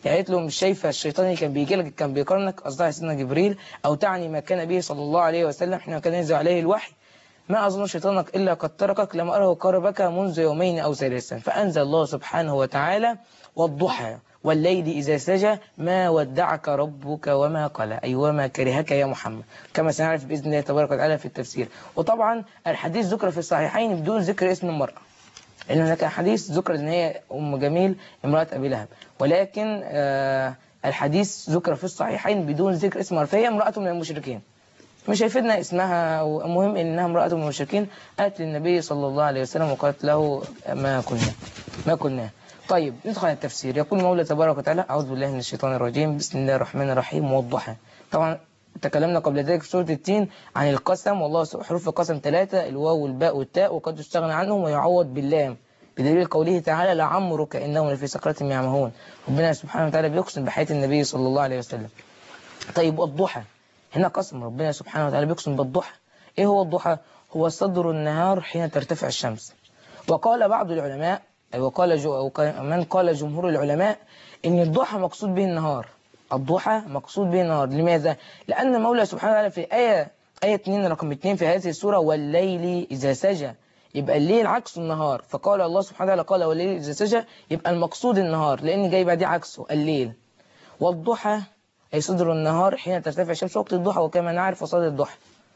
يعني قالت له مش شايفة الشيطان اللي كان بيجي لك كان بيقارنك، قصدها سيدنا جبريل، أو تعني ما كان به صلى الله عليه وسلم حين كان ينزل عليه الوحي، ما أظن شيطانك إلا قد تركك لم أره قربك منذ يومين أو ثلاثة. فأنزل الله سبحانه وتعالى والضحى والليل إذا سجى ما ودعك ربك وما قلى، أي وما كرهك يا محمد، كما سنعرف بإذن الله تبارك وتعالى في التفسير. وطبعا الحديث ذكر في الصحيحين بدون ذكر اسم المرأة، لأن هناك حديث ذكر أن هي أم جميل امرأة أبي لهب، ولكن آه الحديث ذكر في الصحيحين بدون ذكر اسم المرأة، فهي امرأة من المشركين، مش هيفيدنا اسمها، ومهم انها امرأة من المشركين. قالت للنبي صلى الله عليه وسلم وقالت له ما كنا ما كنا. طيب ندخل على التفسير. يقول المولى تبارك وتعالى: أعوذ بالله من الشيطان الرجيم، بسم الله الرحمن الرحيم، والضحى. طبعا تكلمنا قبل ذلك في سورة التين عن القسم، والله حروف القسم ثلاثة، الواو والباء والتاء، وقد يستغنى عنهم ويعوض باللام، بدليل قوله تعالى: لعمرك إنهم لفي سكرة يعمهون. ربنا سبحانه وتعالى بيقسم بحياة النبي صلى الله عليه وسلم. طيب والضحى هنا قسم، ربنا سبحانه وتعالى بيقسم بالضحى. ايه هو الضحى؟ هو صدر النهار حين ترتفع الشمس. وقال بعض العلماء، وقال جو من قال جمهور العلماء ان الضحى مقصود به النهار. الضحى مقصود به النهار. لماذا؟ لان المولى سبحانه وتعالى في آية آية اثنين رقم اثنين في هذه السورة: والليل إذا سجى، يبقى الليل عكس النهار، فقال الله سبحانه وتعالى قال والليل إذا سجى، يبقى المقصود النهار لأن جاي بعديه عكسه الليل. والضحى أي صدر النهار حين ترتفع الشمس، وقت الضحى وكما نعرف وصاد الضحى.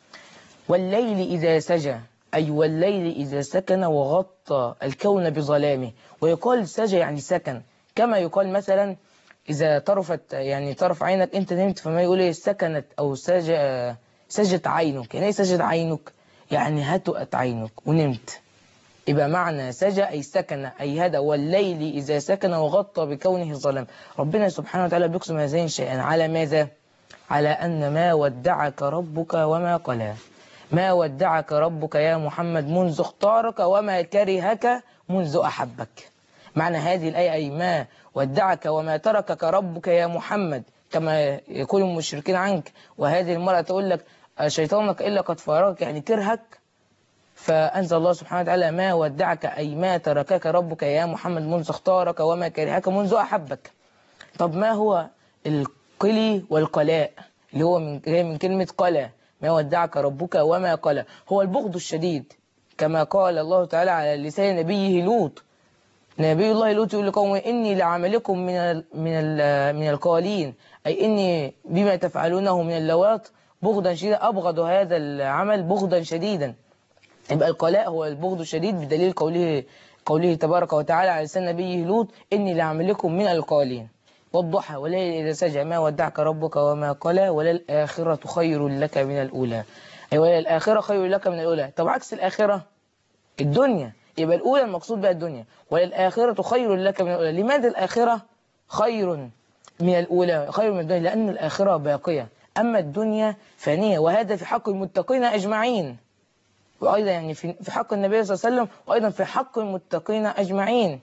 والليل إذا سجى أي والليل إذا سكن وغطى الكون بظلامه. ويقال سجى يعني سكن، كما يقال مثلا إذا طرفت يعني طرف عينك أنت نمت، فما يقول إيه سكنت أو سجى سجت عينك. يعني إيه سجت عينك؟ يعني هتؤت عينك ونمت. يبقى معنى سجى أي سكن أي هدى. والليل إذا سكن وغطى بكونه الظلام. ربنا سبحانه وتعالى بيقسم هذين شيئا على ماذا؟ على أن ما ودعك ربك وما قلى. ما ودعك ربك يا محمد منذ اختارك وما كرهك منذ أحبك. معنى هذه الآية أي ما ودعك وما تركك ربك يا محمد، كما يقول المشركين عنك. وهذه المرأة تقول لك شيطانك إلا قد فارقك، يعني كرهك. فأنزل الله سبحانه وتعالى ما ودعك أي ما تركك ربك يا محمد منذ اختارك وما كرهك منذ أحبك. طب ما هو القلي والقلاء؟ اللي هو من جاي من كلمة قلى، ما ودعك ربك وما قلى، هو البغض الشديد، كما قال الله تعالى على لسان نبيه لوط. نبي الله لوط يقول لقومه: إني لعملكم من ال من ال من القالين، أي إني بما تفعلونه من اللواط بغضا شديدا، أبغض هذا العمل بغضا شديدا. يبقى القلاء هو البغض الشديد، بدليل قوله قوله تبارك وتعالى على لسان نبيه لوط: إني لعملكم من القالين. والضحى والليل إذا سجى ما ودعك ربك وما قلى وللآخرة خير لك من الأولى. أي وللآخرة خير لك من الأولى. طب عكس الآخرة الدنيا، يبقى الأولى المقصود بها الدنيا، وللآخرة خير لك من الأولى. لماذا الآخرة خير من الأولى، خير من الدنيا؟ لأن الآخرة باقية، أما الدنيا فانية، وهذا في حق المتقين أجمعين، وأيضا يعني في حق النبي صلى الله عليه وسلم، وأيضا في حق المتقين أجمعين.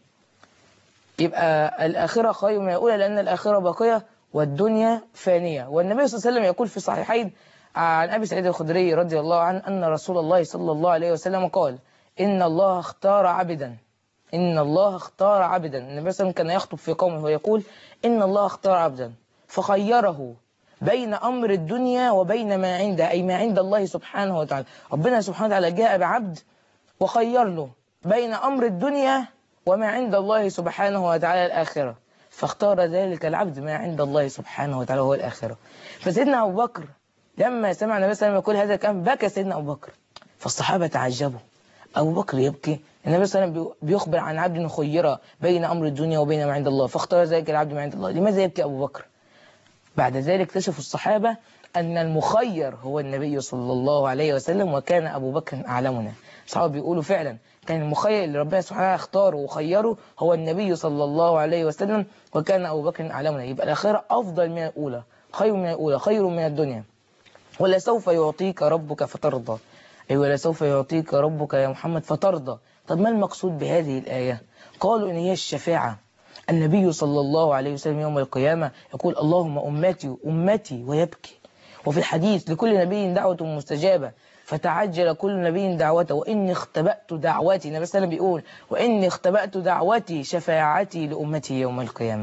يبقى الآخرة خير من الأولى لأن الآخرة باقية والدنيا فانية. والنبي صلى الله عليه وسلم يقول في الصحيحين عن أبي سعيد الخدري رضي الله عنه أن رسول الله صلى الله عليه وسلم قال: إن الله اختار عبدا إن الله اختار عبدا النبي صلى الله عليه وسلم كان يخطب في قومه ويقول: إن الله اختار عبدا فخيره بين أمر الدنيا وبين ما عنده، أي ما عند الله سبحانه وتعالى. ربنا سبحانه وتعالى جاء بعبد وخير له بين أمر الدنيا وما عند الله سبحانه وتعالى الآخرة، فاختار ذلك العبد ما عند الله سبحانه وتعالى هو الآخرة. فسيدنا أبو بكر لما سمع النبي صلى الله عليه وسلم يقول هذا الكلام بكى سيدنا أبو بكر، فالصحابة تعجبوا. أبو بكر يبكي؟ النبي صلى الله عليه وسلم بيخبر عن عبد خير بين أمر الدنيا وبين ما عند الله فاختار ذلك العبد ما عند الله، لماذا يبكي أبو بكر؟ بعد ذلك اكتشفوا الصحابة أن المخير هو النبي صلى الله عليه وسلم، وكان أبو بكر أعلمنا. الصحابة بيقولوا فعلا كان المخير اللي ربنا سبحانه وتعالى اختاره وخيره هو النبي صلى الله عليه وسلم، وكان أبو بكر أعلمنا. يبقى الآخرة أفضل من الأولى، خير من الأولى، خير من الدنيا. ولا سوف يعطيك ربك فترضى، أي ولا سوف يعطيك ربك يا محمد فترضى. طب ما المقصود بهذه الآية؟ قالوا إن هي الشفاعة. النبي صلى الله عليه وسلم يوم القيامة يقول: اللهم أمتي أمتي ويبكي. وفي الحديث: لكل نبي دعوة مستجابة فتعجل كل نبي دعوته، وإني اختبأت دعوتي. النبي صلى الله عليه وسلم بيقول: وإني اختبأت دعوتي شفاعتي لأمتي يوم القيامة.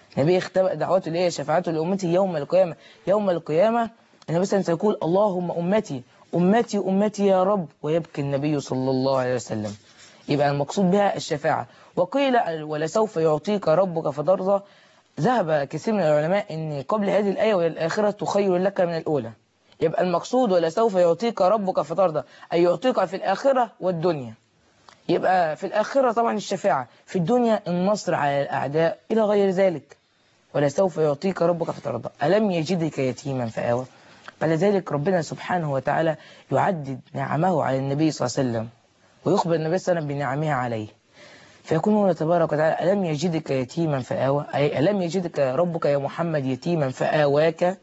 النبي اختبأ دعوته اللي هي شفاعته لأمته يوم القيامة. يوم القيامة النبي مثلا سيقول اللهم أمتي أمتي أمتي يا رب، ويبكي النبي صلى الله عليه وسلم. يبقى المقصود بها الشفاعة. وقيل ولسوف يعطيك ربك فترضى. ذهب كثير من العلماء أن قبل هذه الآية والآخرة خير لك من الأولى. يبقى المقصود ولسوف يعطيك ربك فترضى، أي يعطيك في الآخرة والدنيا. يبقى في الآخرة طبعا الشفاعة، في الدنيا النصر على الأعداء إلى غير ذلك. ولسوف يعطيك ربك فترضى ألم يجدك يتيما فآوى. بعد ذلك ربنا سبحانه وتعالى يعدد نعمه على النبي صلى الله عليه وسلم، ويخبر النبي صلى الله عليه وسلم بنعمها عليه، فيكون الله تبارك وتعالى ألم يجدك يتيما فآوى، أي ألم يجدك ربك يا محمد يتيما فآواك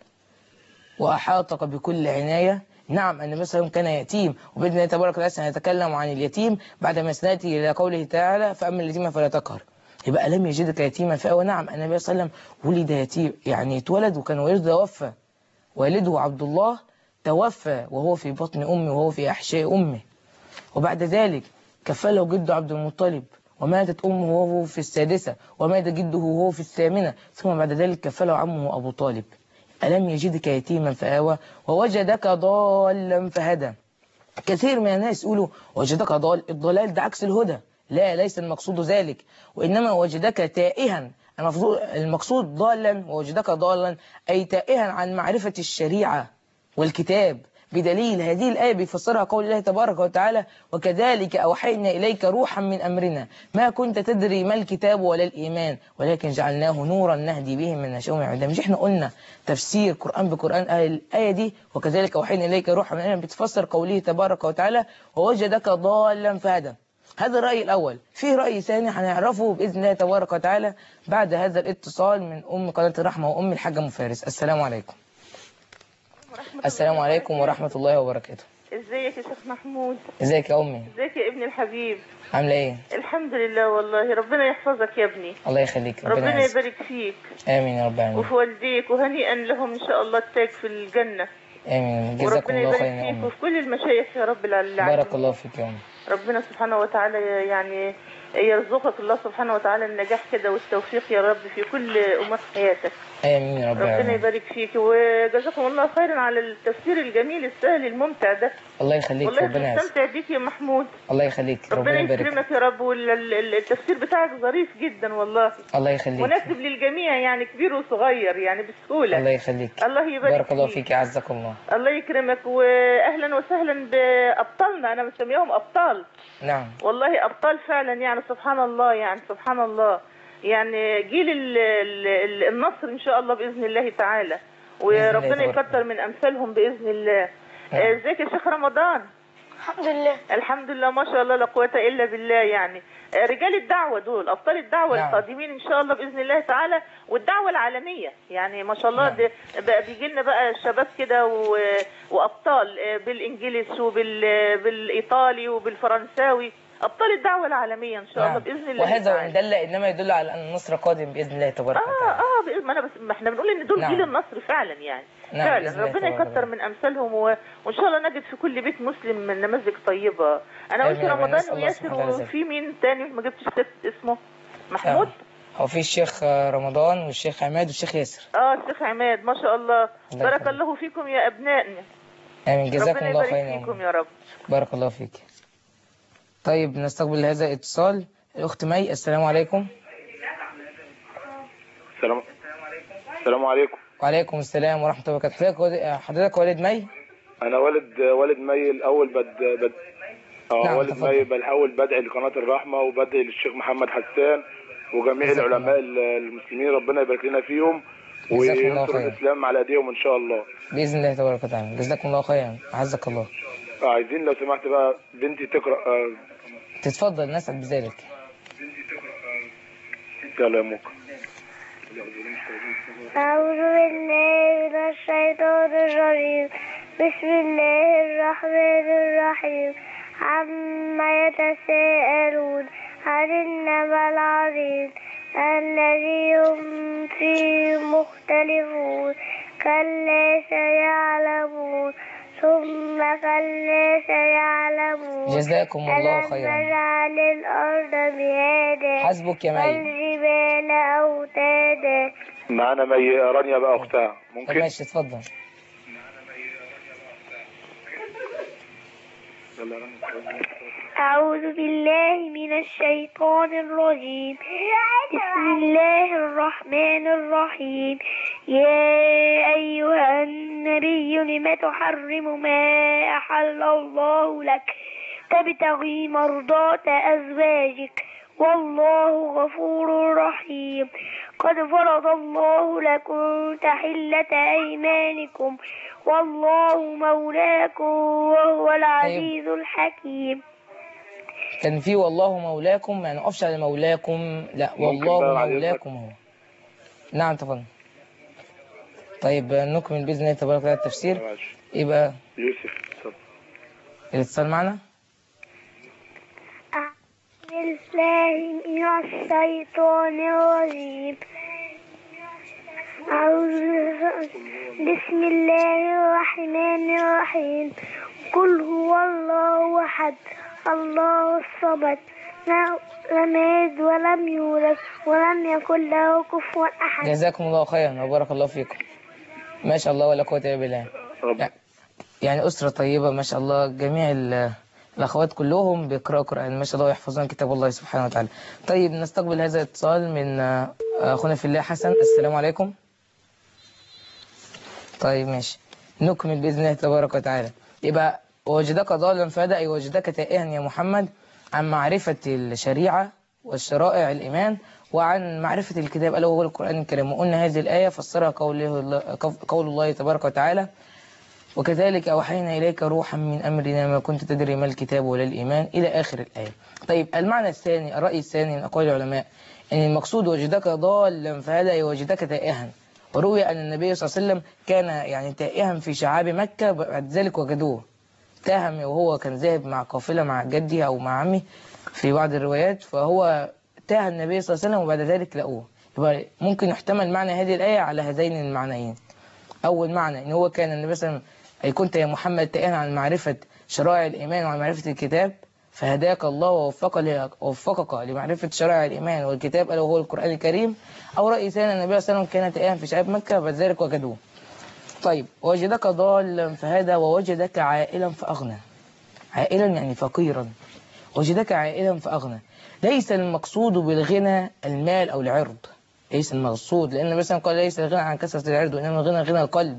وأحاطك بكل عناية. نعم النبي صلى الله عليه وسلم كان يتيم، وبإذن الله تبارك وتعالى سنتكلم عن اليتيم بعد ما سنأتي إلى قوله تعالى فأما اليتيم فلا تقهر. يبقى ألم يجدك يتيما فآوى. نعم النبي صلى الله عليه وسلم ولد يتيم، يعني اتولد وكان والده توفى، والده عبد الله توفى وهو في بطن أمه وهو في أحشاء أمه. وبعد ذلك كفله جده عبد المطلب، وماتت أمه وهو في السادسة، ومات جده وهو في الثامنة، ثم بعد ذلك كفله عمه أبو طالب. ألم يجدك يتيما فآوى ووجدك ضالا فهدى. كثير من الناس يقولوا وجدك ضال، الضلال ده عكس الهدى. لا، ليس المقصود ذلك، وإنما وجدك تائها. المقصود ضالا، ووجدك ضالا أي تائها عن معرفة الشريعة والكتاب. بدليل هذه الآية بيفسرها قول الله تبارك وتعالى وكذلك أوحينا إليك روحا من أمرنا ما كنت تدري ما الكتاب ولا الإيمان ولكن جعلناه نورا نهدي به من نشاء من عبادنا. مش احنا قلنا تفسير قرآن بقرآن الآية دي وكذلك أوحينا إليك روحا من أمرنا بتفسر قوله تبارك وتعالى ووجدك ضالا فهدى. هذا الرأي الأول. في رأي ثاني هنعرفه بإذن الله تبارك وتعالى بعد هذا الاتصال من أم قناة الرحمة وأم الحاجة أم فارس. السلام عليكم. السلام عليكم ورحمة الله وبركاته. ازيك يا شيخ محمود؟ ازيك يا أمي؟ ازيك يا ابني الحبيب؟ عاملة ايه؟ الحمد لله والله، ربنا يحفظك يا ابني. الله يخليك، ربنا, ربنا يعزك. يبارك فيك. آمين يا رب العالمين. وفي والديك، وهنيئا لهم إن شاء الله التاج في الجنة. آمين، جزاكم الله خيرا يا أمي. أمي. وفي كل المشايخ يا رب العالمين. بارك الله فيك يا أمي. ربنا سبحانه وتعالى يعني يرزقك الله سبحانه وتعالى النجاح كده والتوفيق يا رب في كل أمور حياتك. آمين يا رب العالمين. ربنا يبارك فيك وجزاكم الله خيرا على التفسير الجميل السهل الممتع ده. الله يخليك، والله ربنا يعزك. استمتع بيك يا محمود. الله يخليك، ربنا, ربنا يبارك. يكرمك يا رب، والتفسير بتاعك ظريف جدا والله. الله يخليك. مناسب للجميع يعني كبير وصغير يعني بسهولة. الله يخليك. الله يبارك بارك الله فيك. فيك، عزك الله. الله يكرمك، واهلا وسهلا بابطالنا، انا مسميهم ابطال. نعم والله ابطال فعلا يعني سبحان الله، يعني سبحان الله، يعني جيل ال ال النصر ان شاء الله باذن الله تعالى، وربنا يكتر من امثالهم باذن الله. ازيك يا شيخ رمضان؟ الحمد لله. الحمد لله ما شاء الله لا قوه الا بالله. يعني رجال الدعوه دول ابطال الدعوه نعم. القادمين ان شاء الله باذن الله تعالى، والدعوه العالميه يعني ما شاء الله. نعم. بقى بيجي لنا بقى شباب كده وابطال بالانجليزي وبالايطالي وبالفرنساوي، ابطال الدعوه العالميه ان شاء نعم. الله باذن الله. وهذا وان دل انما يدل على ان النصر قادم باذن الله تبارك وتعالى. اه اه ما انا بس ما احنا بنقول ان دول نعم. جيل النصر فعلا يعني. نعم. فعلا ربنا يكتر من امثالهم و... وان شاء الله نجد في كل بيت مسلم من نماذج طيبه. انا قلت رمضان وياسر، وفي مين تاني ما جبتش اسمه؟ محمود. هو في الشيخ رمضان والشيخ عماد والشيخ ياسر. اه الشيخ عماد ما شاء الله. بارك الله فيكم يا ابنائنا. امين، جزاكم الله خيرا. ربنا يبارك فيكم يا رب. بارك الله فيك. طيب نستقبل هذا الاتصال. الأخت مي. السلام عليكم. السلام السلام عليكم. وعليكم السلام ورحمة الله وبركاته. حضرتك حضرتك والد مي؟ أنا والد والد مي الأول بد بد اه نعم والد تفضل. مي بالأول بدعي لقناة الرحمة وبدعي للشيخ محمد حسان وجميع العلماء الله. المسلمين ربنا يبارك لنا فيهم وينصر الإسلام على أيديهم إن شاء الله بإذن الله تبارك وتعالى. جزاكم الله خيرا، أعزك الله. عايزين لو سمحت بقى بنتي تقرأ. آه تتفضل، نسعد بذلك. يلا يا موكا. أعوذ بالله من الشيطان الرجيم. بسم الله الرحمن الرحيم. عما يتساءلون عن النبأ العظيم الذي هم فيه مختلفون كلا سيعلمون ثم كلا سيعلمون جزاكم الله خيرا. ألم نجعل الأرض مهادا حسبك يا مي. والجبال أوتادا. معانا مي رانيا بقى أختها ممكن؟ ماشي اتفضل. أعوذ بالله من الشيطان الرجيم. بسم الله الرحمن الرحيم. يا أيها النبي لم تحرم ما أحل الله لك تبتغي مرضات أزواجك والله غفور رحيم. قد فرض الله لكم تحلة أيمانكم والله مولاكم وهو العزيز الحكيم. كان في والله مولاكم، ما نقفش على مولاكم، لا والله مولاكم هو. نعم تفضل. طيب نكمل بإذن الله تبارك وتعالى التفسير. يبقى يوسف اتفضل. الاتصال معنا. أعوذ بالله من الشيطان الرجيم. بسم الله الرحمن الرحيم. قل هو الله أحد الله الصمد لم يلد ولم يولد ولم يكن له كفوا أحد. جزاكم الله خيرا وبارك الله فيكم. ما شاء الله ولا قوة إلا بالله. يعني أسرة طيبة ما شاء الله، جميع الأخوات كلهم بيقرأوا قرآن ما شاء الله ويحفظون كتاب الله سبحانه وتعالى. طيب نستقبل هذا الاتصال من أخونا في الله حسن. السلام عليكم. طيب ماشي نكمل بإذن الله تبارك وتعالى. يبقى وجدك ضالا فهدى، أي وجدك تائها يا محمد عن معرفة الشريعة والشرائع الإيمان وعن معرفة الكتاب ألا وهو القرآن الكريم. وقلنا هذه الآية فسرها قوله قول الله تبارك وتعالى وكذلك أوحينا إليك روحا من أمرنا ما كنت تدري ما الكتاب ولا الإيمان إلى آخر الآية. طيب المعنى الثاني، الرأي الثاني من أقوال العلماء أن المقصود وجدك ضالا فهدى أي وجدك تائها. وروي أن النبي صلى الله عليه وسلم كان يعني تائها في شعاب مكة، بعد ذلك وجدوه تاهم وهو كان ذاهب مع قافلة مع جده أو مع عمه في بعض الروايات، فهو تاه النبي صلى الله عليه وسلم وبعد ذلك لقوه. يبقى ممكن يحتمل معنى هذه الآية على هذين المعنيين. أول معنى إن هو كان النبي صلى الله عليه وسلم أي كنت يا محمد تائها عن معرفة شرائع الإيمان وعن معرفة الكتاب فهداك الله ووفقك ووفقك لمعرفة شرائع الإيمان والكتاب ألا وهو القرآن الكريم. أو رأي ثاني النبي صلى الله عليه وسلم كان تائها في شعاب مكة بعد ذلك وجدوه. طيب وجدك ضالا فهدى ووجدك عائلا فأغنى. عائلا يعني فقيرا، وجدك عائلا فأغنى. ليس المقصود بالغنى المال أو العرض، ليس المقصود، لأن مثلا قال ليس الغنى عن كثرة العرض وإنما الغنى غنى القلب.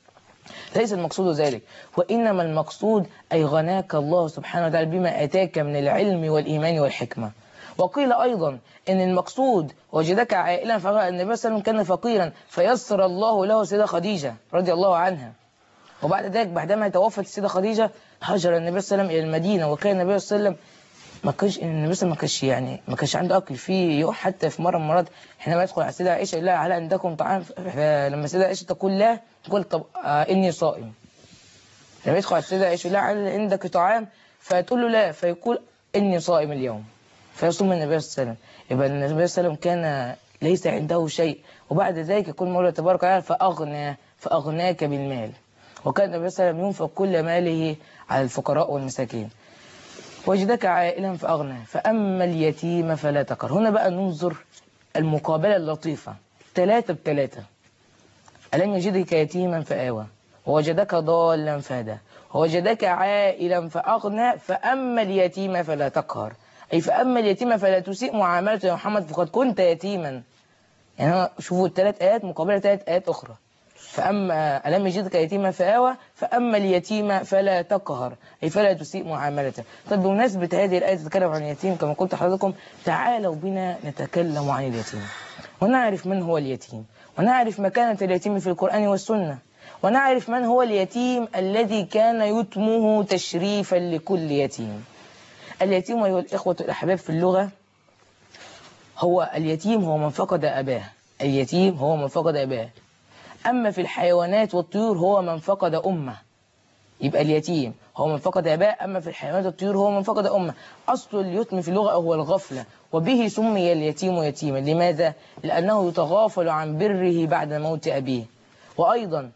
ليس المقصود ذلك، وإنما المقصود أي غناك الله سبحانه وتعالى بما أتاك من العلم والإيمان والحكمة. وقيل أيضا إن المقصود وجدك عائلا فغنى. النبي صلى الله عليه وسلم كان فقيرا فيسر الله له سيدة خديجة رضي الله عنها، وبعد ذلك بعدما توفت السيدة خديجة هاجر النبي صلى الله عليه وسلم إلى المدينة. وكان النبي صلى الله عليه وسلم ما كانش النبي صلى الله عليه وسلم ما كانش يعني ما كانش عنده أكل في يوم، حتى في مرة من المرات حينما يدخل على السيدة عائشة لا على عندكم طعام، لما السيدة عائشة تقول لا تقول طب آه إني صائم. لما يدخل على السيدة عائشة لا عندك طعام فتقول له لا فيقول إني صائم اليوم فيصوم النبي صلى الله عليه وسلم. يبقى النبي صلى الله عليه وسلم كان ليس عنده شيء، وبعد ذلك يكون مولى تبارك وتعالى فأغنى فأغناك بالمال. وكان النبي صلى الله عليه وسلم ينفق كل ماله على الفقراء والمساكين. وجدك عائلا فأغنى فأما اليتيم فلا تقهر. هنا بقى ننظر المقابلة اللطيفة ثلاثة بثلاثة. ألم يجدك يتيما فآوى ووجدك ضالا فهدى ووجدك عائلا فأغنى فأما اليتيم فلا تقهر، أي فأما اليتيم فلا تسيء معاملته يا محمد فقد كنت يتيما. يعني شوفوا الثلاث آيات مقابلة ثلاث آيات أخرى. فأما ألم يجدك يتيما فآوى فأما اليتيم فلا تقهر أي فلا تسيء معاملته. طيب بمناسبة هذه الآية تتكلم عن اليتيم كما قلت لحضراتكم، تعالوا بنا نتكلم عن اليتيم ونعرف من هو اليتيم ونعرف مكانة اليتيم في القرآن والسنة ونعرف من هو اليتيم الذي كان يتمه تشريفا لكل يتيم. اليتيم أيها الإخوة الأحباب في اللغة هو اليتيم هو من فقد أباه. اليتيم هو من فقد أباه. أما في الحيوانات والطيور هو من فقد أمه. يبقى اليتيم هو من فقد أباه، أما في الحيوانات والطيور هو من فقد أمه. أصل اليتم في اللغة هو الغفلة، وبه سمي اليتيم يتيما. لماذا؟ لأنه يتغافل عن بره بعد موت أبيه. وأيضا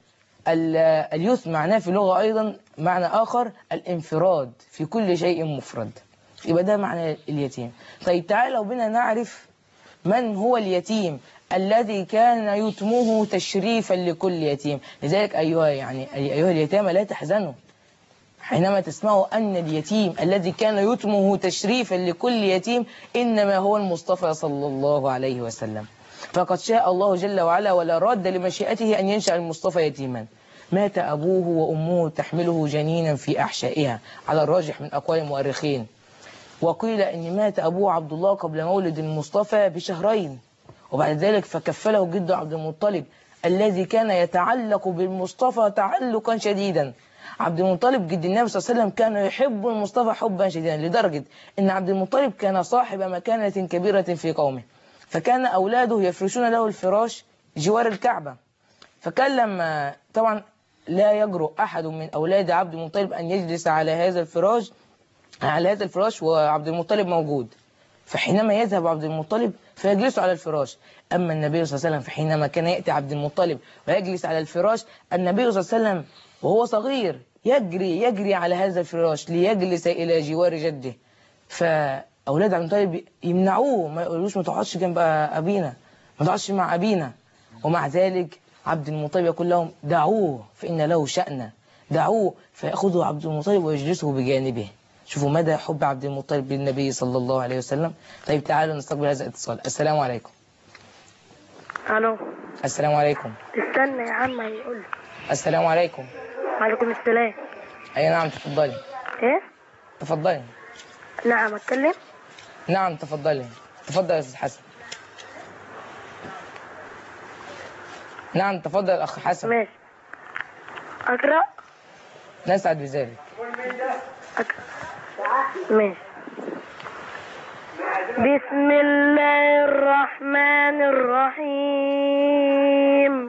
اليوث معناه في اللغة أيضا معنى آخر الانفراد في كل شيء مفرد، يبقى ده معنى اليتيم. طيب تعالوا بنا نعرف من هو اليتيم الذي كان يتمه تشريفا لكل يتيم. لذلك أيها يعني أيها اليتامى لا تحزنوا حينما تسمعوا أن اليتيم الذي كان يتمه تشريفا لكل يتيم إنما هو المصطفى صلى الله عليه وسلم. فقد شاء الله جل وعلا ولا راد لمشيئته أن ينشأ المصطفى يتيما. مات أبوه وأمه تحمله جنينا في أحشائها على الراجح من أقوال المؤرخين. وقيل أن مات أبوه عبد الله قبل مولد المصطفى بشهرين، وبعد ذلك فكفله جده عبد المطلب الذي كان يتعلق بالمصطفى تعلقا شديدا. عبد المطلب جد النبي صلى الله عليه وسلم كان يحب المصطفى حبا شديدا، لدرجة أن عبد المطلب كان صاحب مكانة كبيرة في قومه، فكان أولاده يفرشون له الفراش جوار الكعبة. فكان لما طبعا لا يجرؤ أحد من أولاد عبد المطلب أن يجلس على هذا الفراش على هذا الفراش وعبد المطلب موجود، فحينما يذهب عبد المطلب فيجلس على الفراش. أما النبي صلى الله عليه وسلم فحينما كان يأتي عبد المطلب ويجلس على الفراش، النبي صلى الله عليه وسلم وهو صغير يجري يجري على هذا الفراش ليجلس إلى جوار جده. فأولاد عبد المطلب يمنعوه، ما يقولوش ما تقعدش جنب أبينا، ما تقعدش مع أبينا، ومع ذلك عبد المطلب يقول لهم دعوه فإن له شأن، دعوه. فيأخذه عبد المطلب ويجلسه بجانبه. شوفوا مدى حب عبد المطلب للنبي صلى الله عليه وسلم. طيب تعالوا نستقبل هذا الاتصال. السلام عليكم. الو. السلام عليكم. استنى يا عم يقول. السلام عليكم. وعليكم السلام. اي نعم تفضلي. ايه؟ تفضلي. نعم اتكلم؟ نعم تفضلي. تفضل يا استاذ حسن. نعم تفضل الاخ حسن. ماشي. اقرا؟ نسعد بذلك. أقرأ. ماشي. بسم الله الرحمن الرحيم.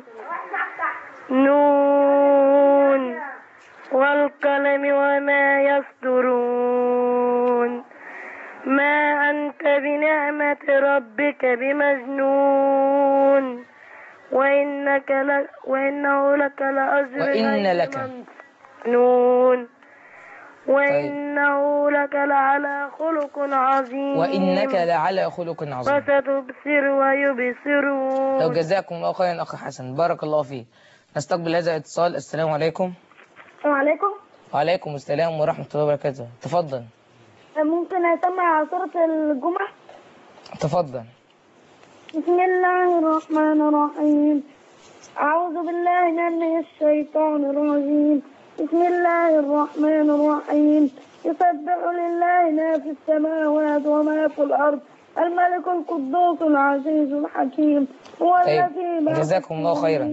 نون والقلم وما يسطرون. ما أنت بنعمة ربك بمجنون. وإنك ل... وإنه لك لأجر وإن لك نون. وإنه لك لعلى خلق عظيم. وإنك لعلى خلق عظيم. فستبصر ويبصرون. لو جزاكم الله خيرا أخ حسن، بارك الله فيك. نستقبل هذا الاتصال. السلام عليكم. السلام عليكم. وعليكم السلام ورحمة الله وبركاته. تفضل. ممكن أسمع سورة الجمعة؟ تفضل. بسم الله الرحمن الرحيم. أعوذ بالله من الشيطان الرجيم. بسم الله الرحمن الرحيم. يسبح لله ما في السماوات وما في الأرض الملك القدوس العزيز الحكيم هو الذي. جزاكم الله خيرا.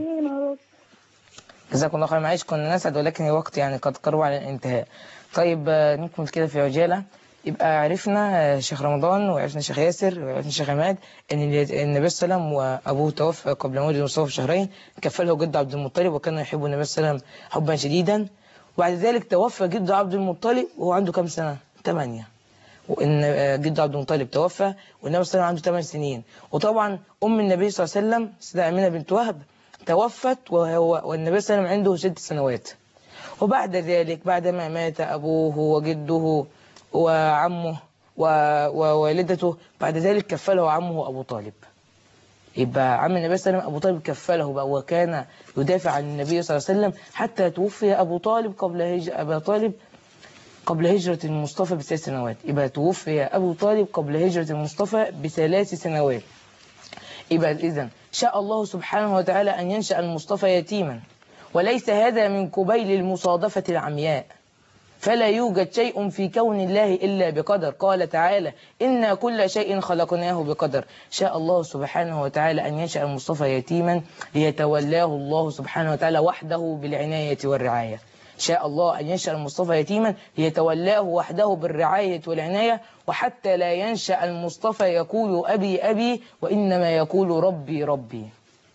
جزاكم الله خيرا. معلش كنا نسعد ولكن الوقت يعني قد قرب على الانتهاء. طيب نكمل كده في عجالة. يبقى عرفنا شيخ رمضان وعرفنا شيخ ياسر وعرفنا شيخ عماد ان النبي صلى الله عليه وسلم وابوه توفى قبل مولد المصطفى بشهرين، كفله جد عبد المطلب وكان يحب النبي صلى الله عليه وسلم حبا شديدا. وبعد ذلك توفى جد عبد المطلب وهو عنده كم سنة؟ ثمانية. وان جد عبد المطلب توفى والنبي صلى الله عليه وسلم عنده ثمان سنين. وطبعا ام النبي صلى الله عليه وسلم سيدة امينة بنت وهب توفت وهو والنبي صلى الله عليه وسلم عنده ست سنوات. وبعد ذلك بعدما مات ابوه وجده وعمه ووالدته بعد ذلك كفله عمه أبو طالب. يبقى عم النبي صلى الله عليه وسلم أبو طالب كفله بقى، وكان يدافع عن النبي صلى الله عليه وسلم حتى توفي أبو طالب قبل هجرة أبو طالب قبل هجرة المصطفى بثلاث سنوات. يبقى توفي أبو طالب قبل هجرة المصطفى بثلاث سنوات. يبقى إذن شاء الله سبحانه وتعالى أن ينشأ المصطفى يتيما، وليس هذا من قبيل المصادفة العمياء، فلا يوجد شيء في كون الله إلا بقدر. قال تعالى إنا كل شيء خلقناه بقدر. شاء الله سبحانه وتعالى أن ينشأ المصطفى يتيما ليتولاه الله سبحانه وتعالى وحده بالعناية والرعاية. شاء الله أن ينشأ المصطفى يتيما ليتولاه وحده بالرعاية والعناية، وحتى لا ينشأ المصطفى يقول أبي أبي وإنما يقول ربي ربي.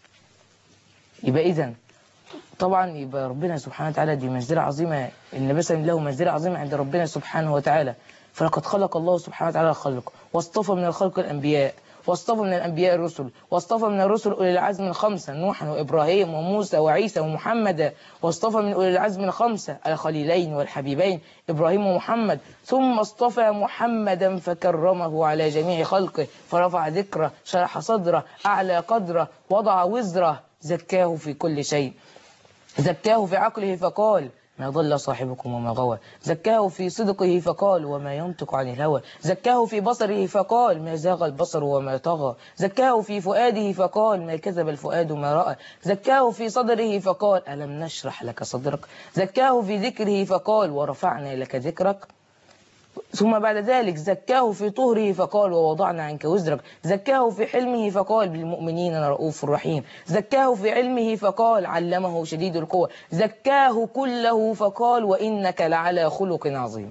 يبقى إذن طبعا يبقى ربنا سبحانه وتعالى دي منزلة عظيمة، النبي صلى الله عليه وسلم له منزلة عظيمة عند ربنا سبحانه وتعالى. فلقد خلق الله سبحانه وتعالى الخلق واصطفى من الخلق الأنبياء واصطفى من الأنبياء الرسل، واصطفى من الرسل أولي العزم الخمسة نوحا وإبراهيم وموسى وعيسى ومحمد، واصطفى من أولي العزم الخمسة الخليلين والحبيبين إبراهيم ومحمد، ثم اصطفى محمدا فكرمه على جميع خلقه فرفع ذكره، شرح صدره، أعلى قدره، وضع وزره، زكاه في كل شيء، زكاه في عقله فقال ما ضل صاحبكم وما غوى، زكاه في صدقه فقال وما ينطق عن الهوى، زكاه في بصره فقال ما زاغ البصر وما طغى، زكاه في فؤاده فقال ما كذب الفؤاد ما رأى، زكاه في صدره فقال ألم نشرح لك صدرك، زكاه في ذكره فقال ورفعنا لك ذكرك، ثم بعد ذلك زكاه في طهره فقال ووضعنا عنك وزرك، زكاه في حلمه فقال بالمؤمنين رؤوف رحيم، زكاه في علمه فقال علمه شديد القوى، زكاه كله فقال وإنك لعلى خلق عظيم.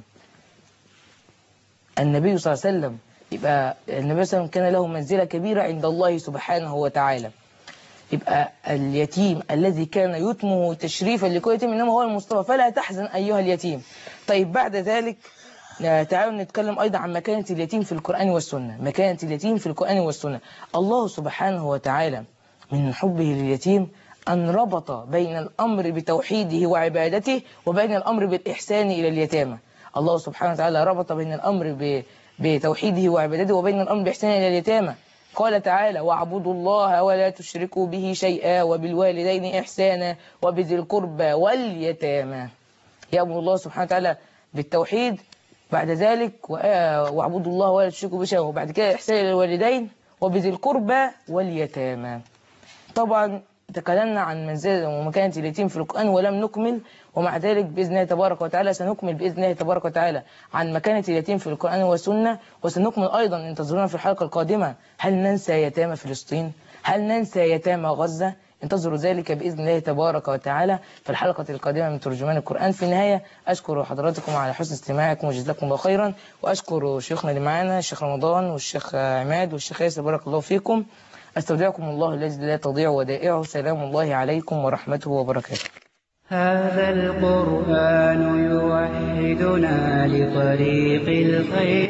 النبي صلى الله عليه وسلم يبقى النبي صلى الله عليه وسلم كان له منزلة كبيرة عند الله سبحانه وتعالى. يبقى اليتيم الذي كان يتمه تشريفا لكل يتيم إنما هو المصطفى، فلا تحزن أيها اليتيم. طيب بعد ذلك تعالوا نتكلم أيضا عن مكانة اليتيم في القرآن والسنة. مكانة اليتيم في القرآن والسنة، الله سبحانه وتعالى من حبه لليتيم أن ربط بين الأمر بتوحيده وعبادته وبين الأمر بالإحسان إلى اليتامى. الله سبحانه وتعالى ربط بين الأمر بتوحيده وعبادته وبين الأمر بالإحسان إلى اليتامى. قال تعالى واعبدوا الله ولا تشركوا به شيئا وبالوالدين إحسانا وبذي القربى واليتامى. يأمر الله سبحانه وتعالى بالتوحيد، بعد ذلك واعبدوا الله ولا تشركوا به شيئا، وبعد كده إحسان إلى الوالدين وبذي القربى واليتامى. طبعا تكلمنا عن منزلة ومكانة اليتيم في القرآن ولم نكمل، ومع ذلك بإذن الله تبارك وتعالى سنكمل بإذن الله تبارك وتعالى عن مكانة اليتيم في القرآن والسنة، وسنكمل أيضا انتظرونا في الحلقة القادمة هل ننسى يتامى فلسطين؟ هل ننسى يتامى غزة؟ انتظروا ذلك بإذن الله تبارك وتعالى في الحلقة القادمة من ترجمان القرآن. في النهاية أشكر حضراتكم على حسن استماعكم وجزاكم الله خيرا، وأشكر شيخنا اللي معانا الشيخ رمضان والشيخ عماد والشيخ ياسر بارك الله فيكم. أستودعكم الله الذي لا تضيع ودائعه. سلام الله عليكم ورحمته وبركاته. هذا القرآن يوحدنا لطريق الخير